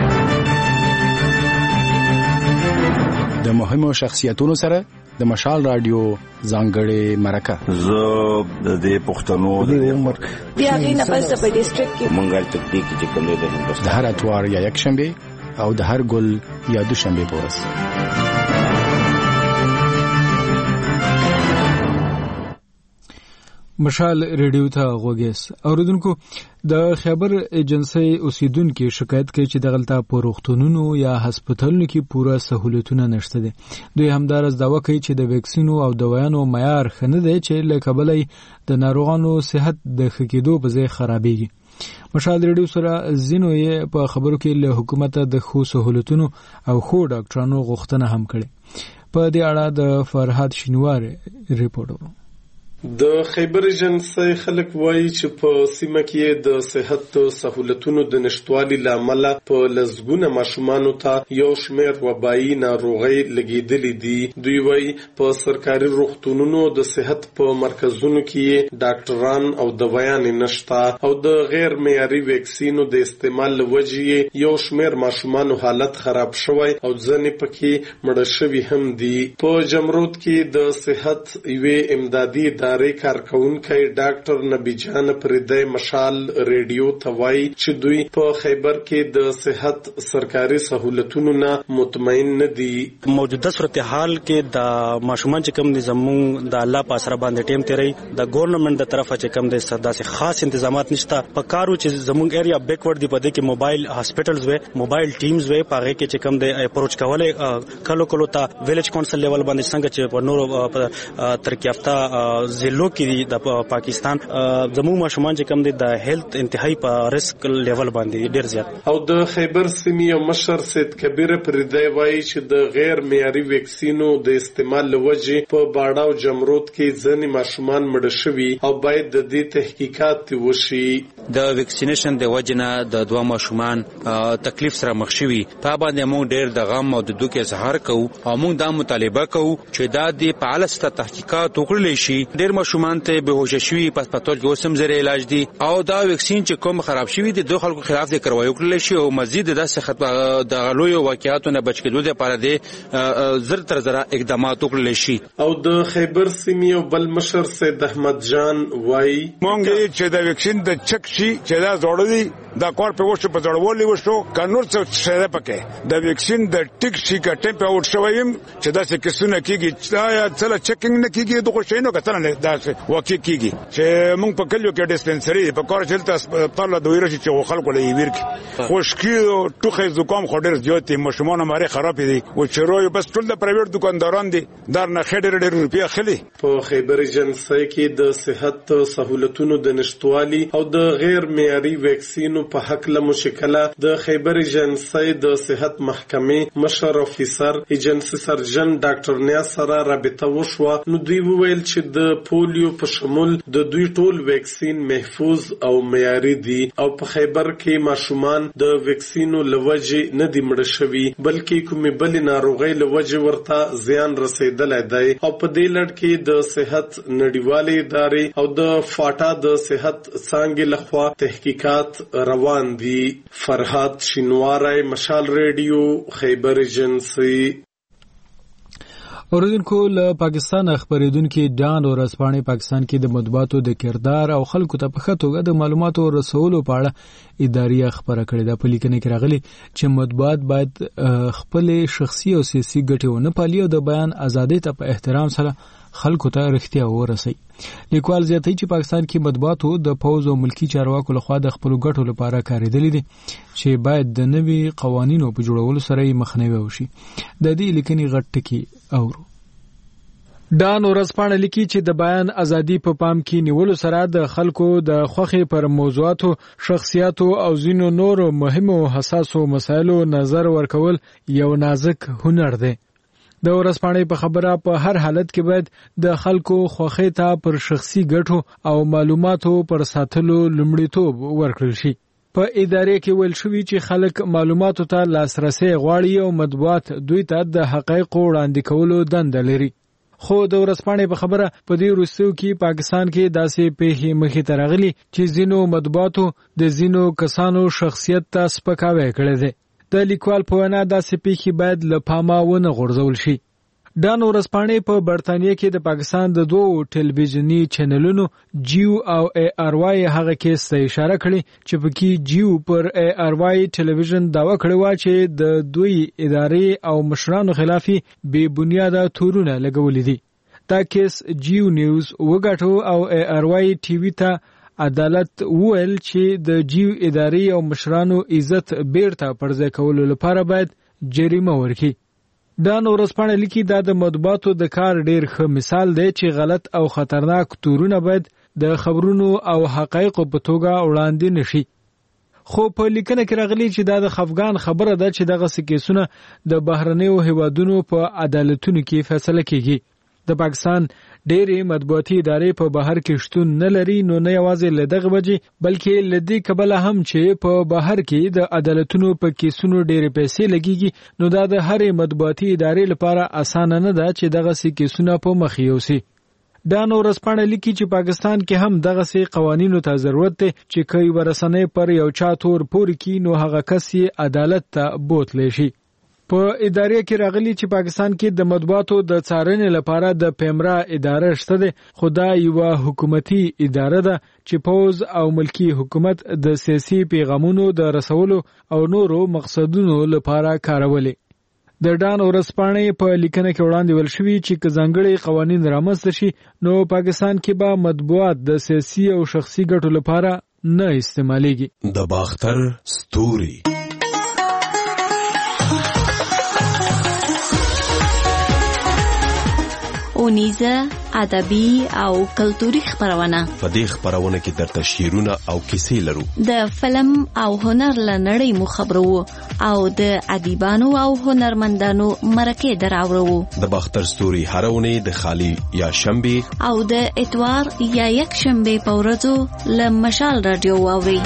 [SPEAKER 15] د مهمو شخصیتونو سره د مشال رادیو ځانګړې مرکه.
[SPEAKER 16] زه د دې پښتنو د عمر
[SPEAKER 25] بیا غي نه پس په ډیسټریکټ کې
[SPEAKER 16] منګل تطبیق چې کومه ده هندوستان
[SPEAKER 15] د هر اتوار یا یک شنبه او د هر ګل یا دوشنبه په ورځ.
[SPEAKER 1] مشال ریډیو ته غوږیس اوریدونکو. د خیبر ایجنسی اوسیدونکو شکایت کوي چې دغلته په روغتونونو یا هسپتالونو کې پوره سہولتونه نشته دي. دوی همدارس دعوا کوي چې د ویکسینو او دوايانو معیار ښه نه دی چې له کبله د ناروغانو صحت د ښه کېدو په ځای خرابېږي. مشال ریډیو سره زینو یې په خبرو کې له حکومت د ښو سہولتونو او ښو ډاکټرانو غوښتنه هم کړې. په دې اړه د فرهاد شینوار ریپورټ ورو.
[SPEAKER 26] د خیبر ایجنسی خلک وایي چې په سیمه کې د صحت سہولتونو د نشټوالي لامل په لزګونه ماشومان ته یو شمېر وبایي ناروغي لګیدلې دي. دوی وایي په سرکاري روغتونونو د صحت په مرکزونو کې ډاکټران او دوايانې نشته او د غیر معیاري ویکسینو د استعمال لوجې یو شمېر ماشومان حالت خراب شوی او ځنې پکې مړه شوي هم دي. په جمرود کې د صحت یوې امدادي ادارې کارکونکي ډاکټر نبی جان پردی مشال ریډیو ته وایي چې دوی په خیبر کې د صحت سرکاري سہولتونو نه مطمئن نه دي.
[SPEAKER 27] موجوده صورتحال کې د ماشومان چې کوم دي زموږ د الله په سره باندې ټیم تیری د ګورنمنت د طرفه چې کوم دي داسې خاص تنظیمات نشته. په کارو چې زموږ ایریا بیکورډ دی په دې کې موبایل هاسپټلز وي، موبایل ټیمز وي، په هغه کې چې کوم دي اپروچ کولای کلو ته ویلیج کونسل لیول باندې څنګه چې په نورو ترقی یافته ضلعو کې د پاکستان زموږ ماشومان چې کوم دي د هیلث انتهایی په ریسک لیول باندې ډیر زیات.
[SPEAKER 26] او د خیبر سیمې مشر سید کبیر پردی وایي چې د غیر معیاري ویکسینو د استعمال لوجې په باړه او جمرود کې ځینې ماشومان مړه شوي او باید د دې تحقیقات وشي.
[SPEAKER 28] د ویکسینیشن د وجنه د دوه ماشومان تکلیف سره مخ شوي. په باندې موږ ډیر د غم او د دوک اظهار کوو او موږ دا مطالبه کوو چې دا د فعال ست تحقیقات وکړل شي. ډیر ماشومان ته بهوش شوي پاسپورت کې اوسم زری علاج دي او دا ویکسین چې کوم خراب شوی دي د خلکو خلاف د کاروایی وکړل شي او مزید د غلوی واقعیتونو بچ کېدو لپاره د زر تر زر اقدامات وکړل شي.
[SPEAKER 26] او د خیبر سیمې او بل مشر سید احمد جان وای
[SPEAKER 4] مونږ چې د ویکسین د چک شي چې دا جوړ دي دا کار په وښه په جوړولې وښو قانون څه شری پکې د ویکسین د ټیک شي کا ټیم په وښه وایم چې دا څه کیسونه کیږي دا یا څه چیکینګ نه کیږي دغه شی نو کتل نه دا څه واقع کیږي چې مونږ په کلیو کې ډیسپنسری په کار چلته په لا دوی راشي چې خلکو لې ورکی خوشکی ټوخه زکام خډر زیاتې مشمون ماره خراب دي او چې روي بس ټول د پرایویټ دکانداران دي در نه خډر ډېر روپیا خلی.
[SPEAKER 26] په خیبر ایجنسی کې د صحت سہولتونو د نشټوالي او د غیر معیاري ویکسینو په حق له مشکله د خیبر ایجنسی د صحت محکمې مشر افیسر ایجنسی سرجن ډاکټر نیاز سره رابطه وشوه. نو دوی وویل چې د پولیو په شمول د دوی ټول ویکسین محفوظ او معیاري دي او په خیبر کې ماشومان د ویکسینو لوجې نه دي مړ شوي بلکې کومې بلې ناروغۍ لوجې ورته زیان رسیدلی دی. او په دې لړ کې د صحت نړیوالې ادارې او د فاټا د صحت څانګې لخوا تحقیقات روان دي. فرهاد شینواری، مشال ریډیو، خیبر ایجنسی.
[SPEAKER 1] اوریدونکو له پاکستان خبرېدونکو ډان ورځپاڼې پاکستان کې د مطبوعاتو د کردار او خلکو ته په ښه توګه د معلوماتو رسولو په اړه اداري خبره کړې ده. په لیکنه کې راغلي چې مطبوعات باید خپل شخصي او سیاسي ګټې ونه پالي او د بیان ازادۍ ته په احترام سره خلکو ته رښتیا ورسوي. لیکوال زیاتوي چې پاکستان کې مطبوعاتو د پوز او ملکی چارواکو لخوا د خپل ګټو لپاره کارېدلې دي چې باید د نوي قوانینو په جوړولو سره یې مخنیوي وشي. د دې لیکنې غټ ټکی اورو. ډان ورځپاڼه لیکي چې د بیان ازادي په پام کې نیولو سره د خلکو د خوښې پر موضوعاتو، شخصیاتو او ځینو نورو مهمو حساسو مسایلو نظر ورکول یو نازک هنر دی. د ورځپاڼې په خبره په هر حالت کې باید د خلکو خوښې ته پر شخصي ګټو او معلوماتو پر ساتلو لومړیتوب ورکړل شي. په ادارې کې ویل شوي چې خلک معلوماتو ته لاسرسي غواړي او مطبوعات دوی ته د حقایقو وړاندې کولو دنده لري. خو د ورځپاڼې په خبره په دې وروستیو کې پاکستان کې داسې پیښې مخې ته راغلي چې ځینو مطبوعاتو د ځینو کسانو شخصیت ته سپکاوی کړی دی. د لیکوال په وینا داسې پیښې باید له پامه ونه غورځول شي. ډان ورځپاڼې په برتانیې کې د پاکستان د دوو ټلویزیوني چینلونو جیو او ای آر وای هغه کیس ته اشاره کړې چې پکې جیو پر ای آر وای ټلویزیون دعوه کړې وه چې د دوی ادارې او مشرانو خلاف بې بنیاده تورونه لګولي دي. دا کیس جیو نیوز وګټو او ای آر وای ټي وي ته عدالت وویل چې د جیو ادارې او مشرانو عزت بیرته پرځای کولو لپاره باید جریمه ورکړي. ډان ورځپاڼه لیکي دا د مطبوعاتو د کار ډیر ښه مثال دی چې غلط او خطرناک تورونه باید د خبرونو او حقایقو په توګه وړاندې نشي. خو په لیکنه کې راغلي چې دا د خفګان خبره ده چې دغه کیسونه د بهرنیو هیوادونو په عدالتونو کې فیصله کیږي. د پاکستان ډېرې مطبوعاتي ادارې په بهر کې شتون نه لري، نو نه یوازې له دغه وجې بلکې له دې کبله هم چې په بهر کې د عدالتونو په کیسونو ډېرې پیسې لګیږي، نو دا د هرې مطبوعاتي ادارې لپاره اسانه نه ده چې دغسې کیسونه په مخ یوسي. ډان ورځپاڼه لیکي چې پاکستان کې هم دغسې قوانینو ته ضرورت دی چې که یوه رسنۍ پر یو چا تور پورې کړي نو هغه کس یې عدالت ته بوتلی شي. په ادارې کې راغلي چې پاکستان کې د مطبوعاتو د څارنې لپاره د پیمرا اداره شته ده، خو دا یوه حکومتي اداره ده چې پوز او ملکی حکومت د سیاسي پیغامونو د رسولو او نورو مقصدونو لپاره کارولې. د ډان ورځپاڼې په لیکنه کې وړاندې ویل شوي چې که ځانګړي قوانین رامنځته شي نو پاکستان کې به مطبوعات د سیاسي او شخصي ګټو لپاره نه استعمالیږي.
[SPEAKER 10] د باختر ستوري
[SPEAKER 24] اونیزه ادبي او کلتوري خبرونه.
[SPEAKER 10] په دې خبرونه کې درته شعرونه او کیسې لرو.
[SPEAKER 24] د فلم او هنر لنړۍ مو خبرو او د ادیبانو او هنرمندانو مرکه دراوړو.
[SPEAKER 10] د باختر ستوري هرونه د خالی یا شنبه
[SPEAKER 24] او د اتوار یا یک شنبه په ورځو له مشال رادیو واوري.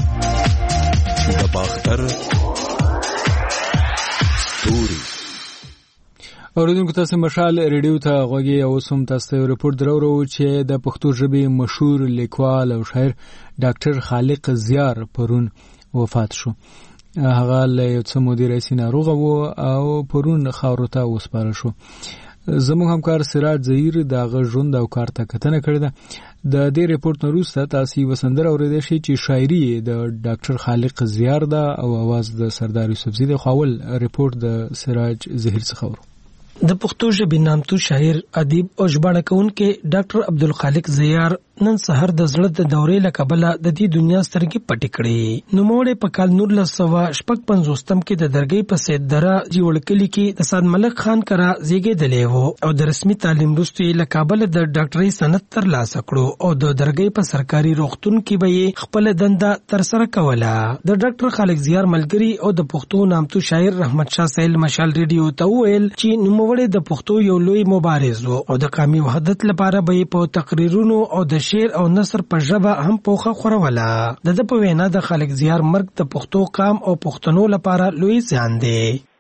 [SPEAKER 10] د باختر ستوري
[SPEAKER 1] اوریدونکو تاسو مشال ریډیو ته غوږی او سم تاسو ریپورت درو چې د پښتو ژبې مشهور لیکوال او شاعر ډاکټر خالق زیار پرون وفات شو. هغه له یو څه مودې راځي ناروغه وو او پرون خاورو ته وسپارل شو. زموږ همکار سراج زهیر دغه ژوند او کار ته کتنه کړې ده. د دې ریپورت وروسته تاسو وسندره اوریدئ چې شاعري د ډاکټر خالق زیار ده او आवाज د سردار یوسفزي د خاول. ریپورت د سراج زهیر څخه.
[SPEAKER 11] د پښتو ژبې نامتو شاعر ادیب او ژباړونکی ډاکټر عبدالخالق زیار نن سحر د زړه د دورې لکبله د دې دنیا سترګې پټې کړې. نو موړې په کال 1955 کې د درګۍ په سید دره جوړ کلی کې د سید ملک خان کرا زیږیدلې وو او د رسمي تعلیم وروسته یې لکابل د ډاکټرۍ سند ترلاسه کړو او د درګۍ په سرکاري روغتون کې به خپل دنده تر سره کوله. د ډاکټر خالق زیار ملګری او د پښتو نامتو شاعر رحمت شاه سهیل مشال ریډیو ته ویل چې نوموړی د پښتو یو لوی مبارز وو او د قومي وحدت لپاره به په تقریرونو او د شعر او نثر په ژبه هم پوخه خوروله. د په وینا د خالق زیار مرګ د پښتو قام او پښتنو لپاره لوی زیان دی.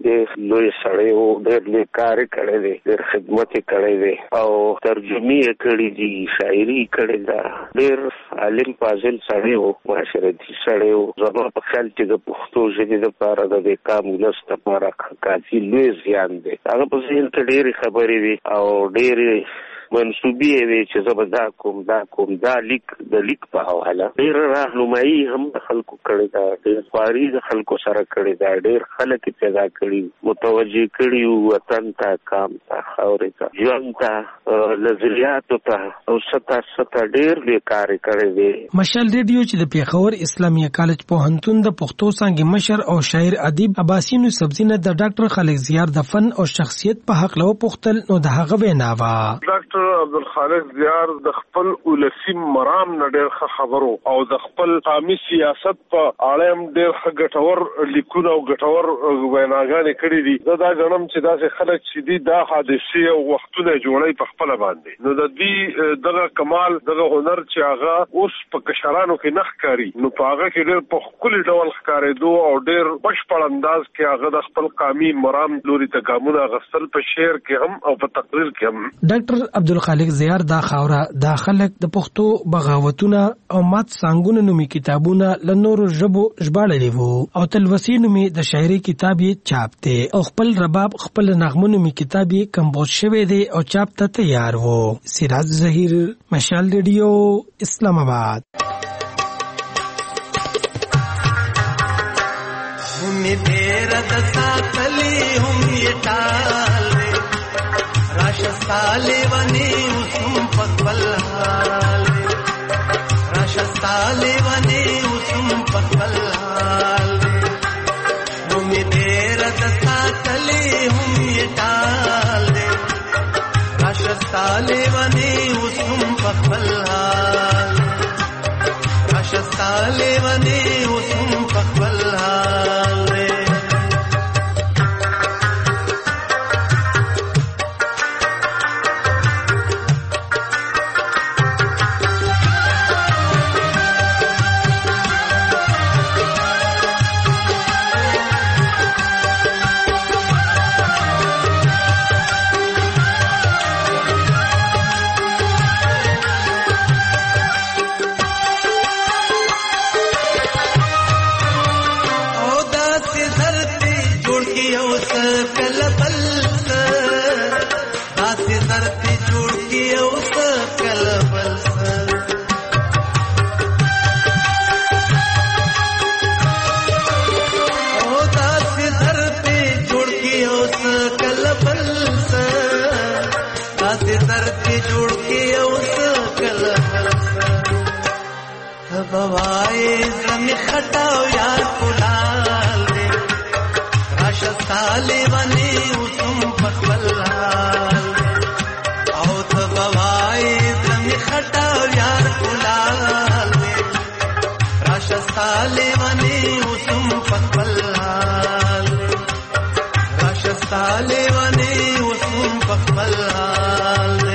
[SPEAKER 13] د لوی سړی او ډېر لوی کار کړی دی، ډېر خدمت کړی دی او ترجمه کړې دي، شاعري کړې ده. ډېر عالم فاضل سړی او معاشرتي سړی او زما په خیال چې د پښتو ژبې لپاره د قام ولس لپاره کافي لوی زیان دی. هغه په ذهن کې ډېرې خبرې وي او ډېرې منسوبي وي چې زه به دا کوم دا لیک د لیک په حواله. ډېر راهنمایي هم د خلکو کړې ده، ډېر خواري د خلکو سره کړې ده، ډېر خلک پیدا کړي، متوجه کړي وطن ته، قام ته، خاورې ته، ژوند ته، نظریاتو ته او ستا ډېر لوی کار کړی دی.
[SPEAKER 11] مشال ریډیو چې د پیښور اسلامي کالج پوهنتون د پښتو څانګې مشر او شاعر ادیب عباسین یوسفزي نه د ډاکټر خالق زیار د فن او شخصیت په حق له پوښتل نو د هغه وینا وا.
[SPEAKER 26] ډاکټر عبدالخالق زیار د خپل ولسی مرام نه ډېر ښه خبرو او د خپل قومي سیاست په اړه هم ډېر ښه ګټور لیکونه او ګټور ویناګانې کړې دي. زه دا ګڼم چې داسې خلک چې دي دا حادثې او وختونه جوړوي په خپله باندې. نو د دې دغه کمال دغه هنر چې هغه اوس په کشرانو کې نه ښکاري، نو په هغه کې ډېر په ښکلي ډول ښکارېدو او ډېر بشپړ انداز کې هغه د خپل قومي مرام لوري ته ګامونه اخیستل په شعر کې هم او په تقریر کې هم.
[SPEAKER 11] ډاکټر عبدالخالق زیار دا خاوره دا خلک د پښتو بغاوتونه او مات سانګونه نومي کتابونه له نورو ژبو ژباړلي وو او تلوسي نومي د شاعري کتاب یې چاپ دی او خپل رباب خپل نغمه نومي کتاب یې کمپوز شوی دی او چاپ ته تیار وو. سراج زهیر، مشال ریډیو، اسلام آباد.
[SPEAKER 14] هم تیرا دساتلی هم یہ ٹال راشستالی ونی اسم پخبل حال راشستالی ونی اسم پخبل حال ہمی دیر دساتلی ہم یہ ٹال راشستالی ونی اسم پخبل حال راشستالی ونی اسم پخبل حال بوائے زمین خطاو یار کلال دے راشستالی ونی اسم پخبل حال او تو بوائے زمین خطاو یار کلال دے راشستالی ونی اسم پخبل حال راشستالی ونی اسم پخبل حال دے.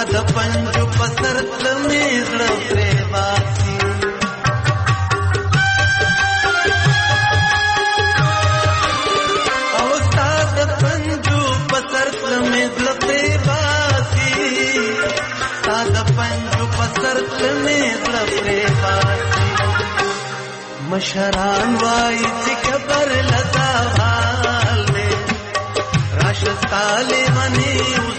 [SPEAKER 14] ساده پنجو پسر تلمې زړه پرې باسي او ساده پنجو پسر تلمې زړه پرې باسي ساده پنجو پسر تلمې زړه پرې باسي مشران وایي چې کبر لتا حال دې راشد طالبانی